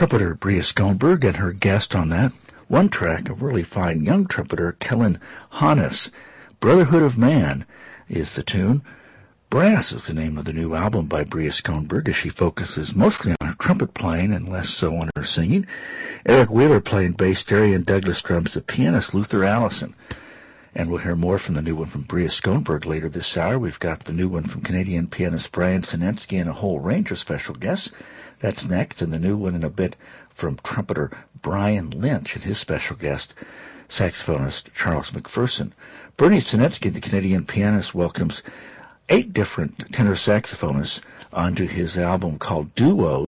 trumpeter Bria Schoenberg and her guest on that one track, a really fine young trumpeter, Kellen Hannes. Brotherhood of Man is the tune. Brass is the name of the new album by Bria Schoenberg, as she focuses mostly on her trumpet playing and less so on her singing. Eric Wheeler playing bass, Darian Douglas drums, the pianist Luther Allison. And we'll hear more from the new one from Bria Schoenberg later this hour. We've got the new one from Canadian pianist Brian Sinetsky and a whole range of special guests. That's next, and the new one in a bit from trumpeter Brian Lynch and his special guest, saxophonist Charles McPherson. Bernie Sinetsky, the Canadian pianist, welcomes 8 different tenor saxophonists onto his album called Duos.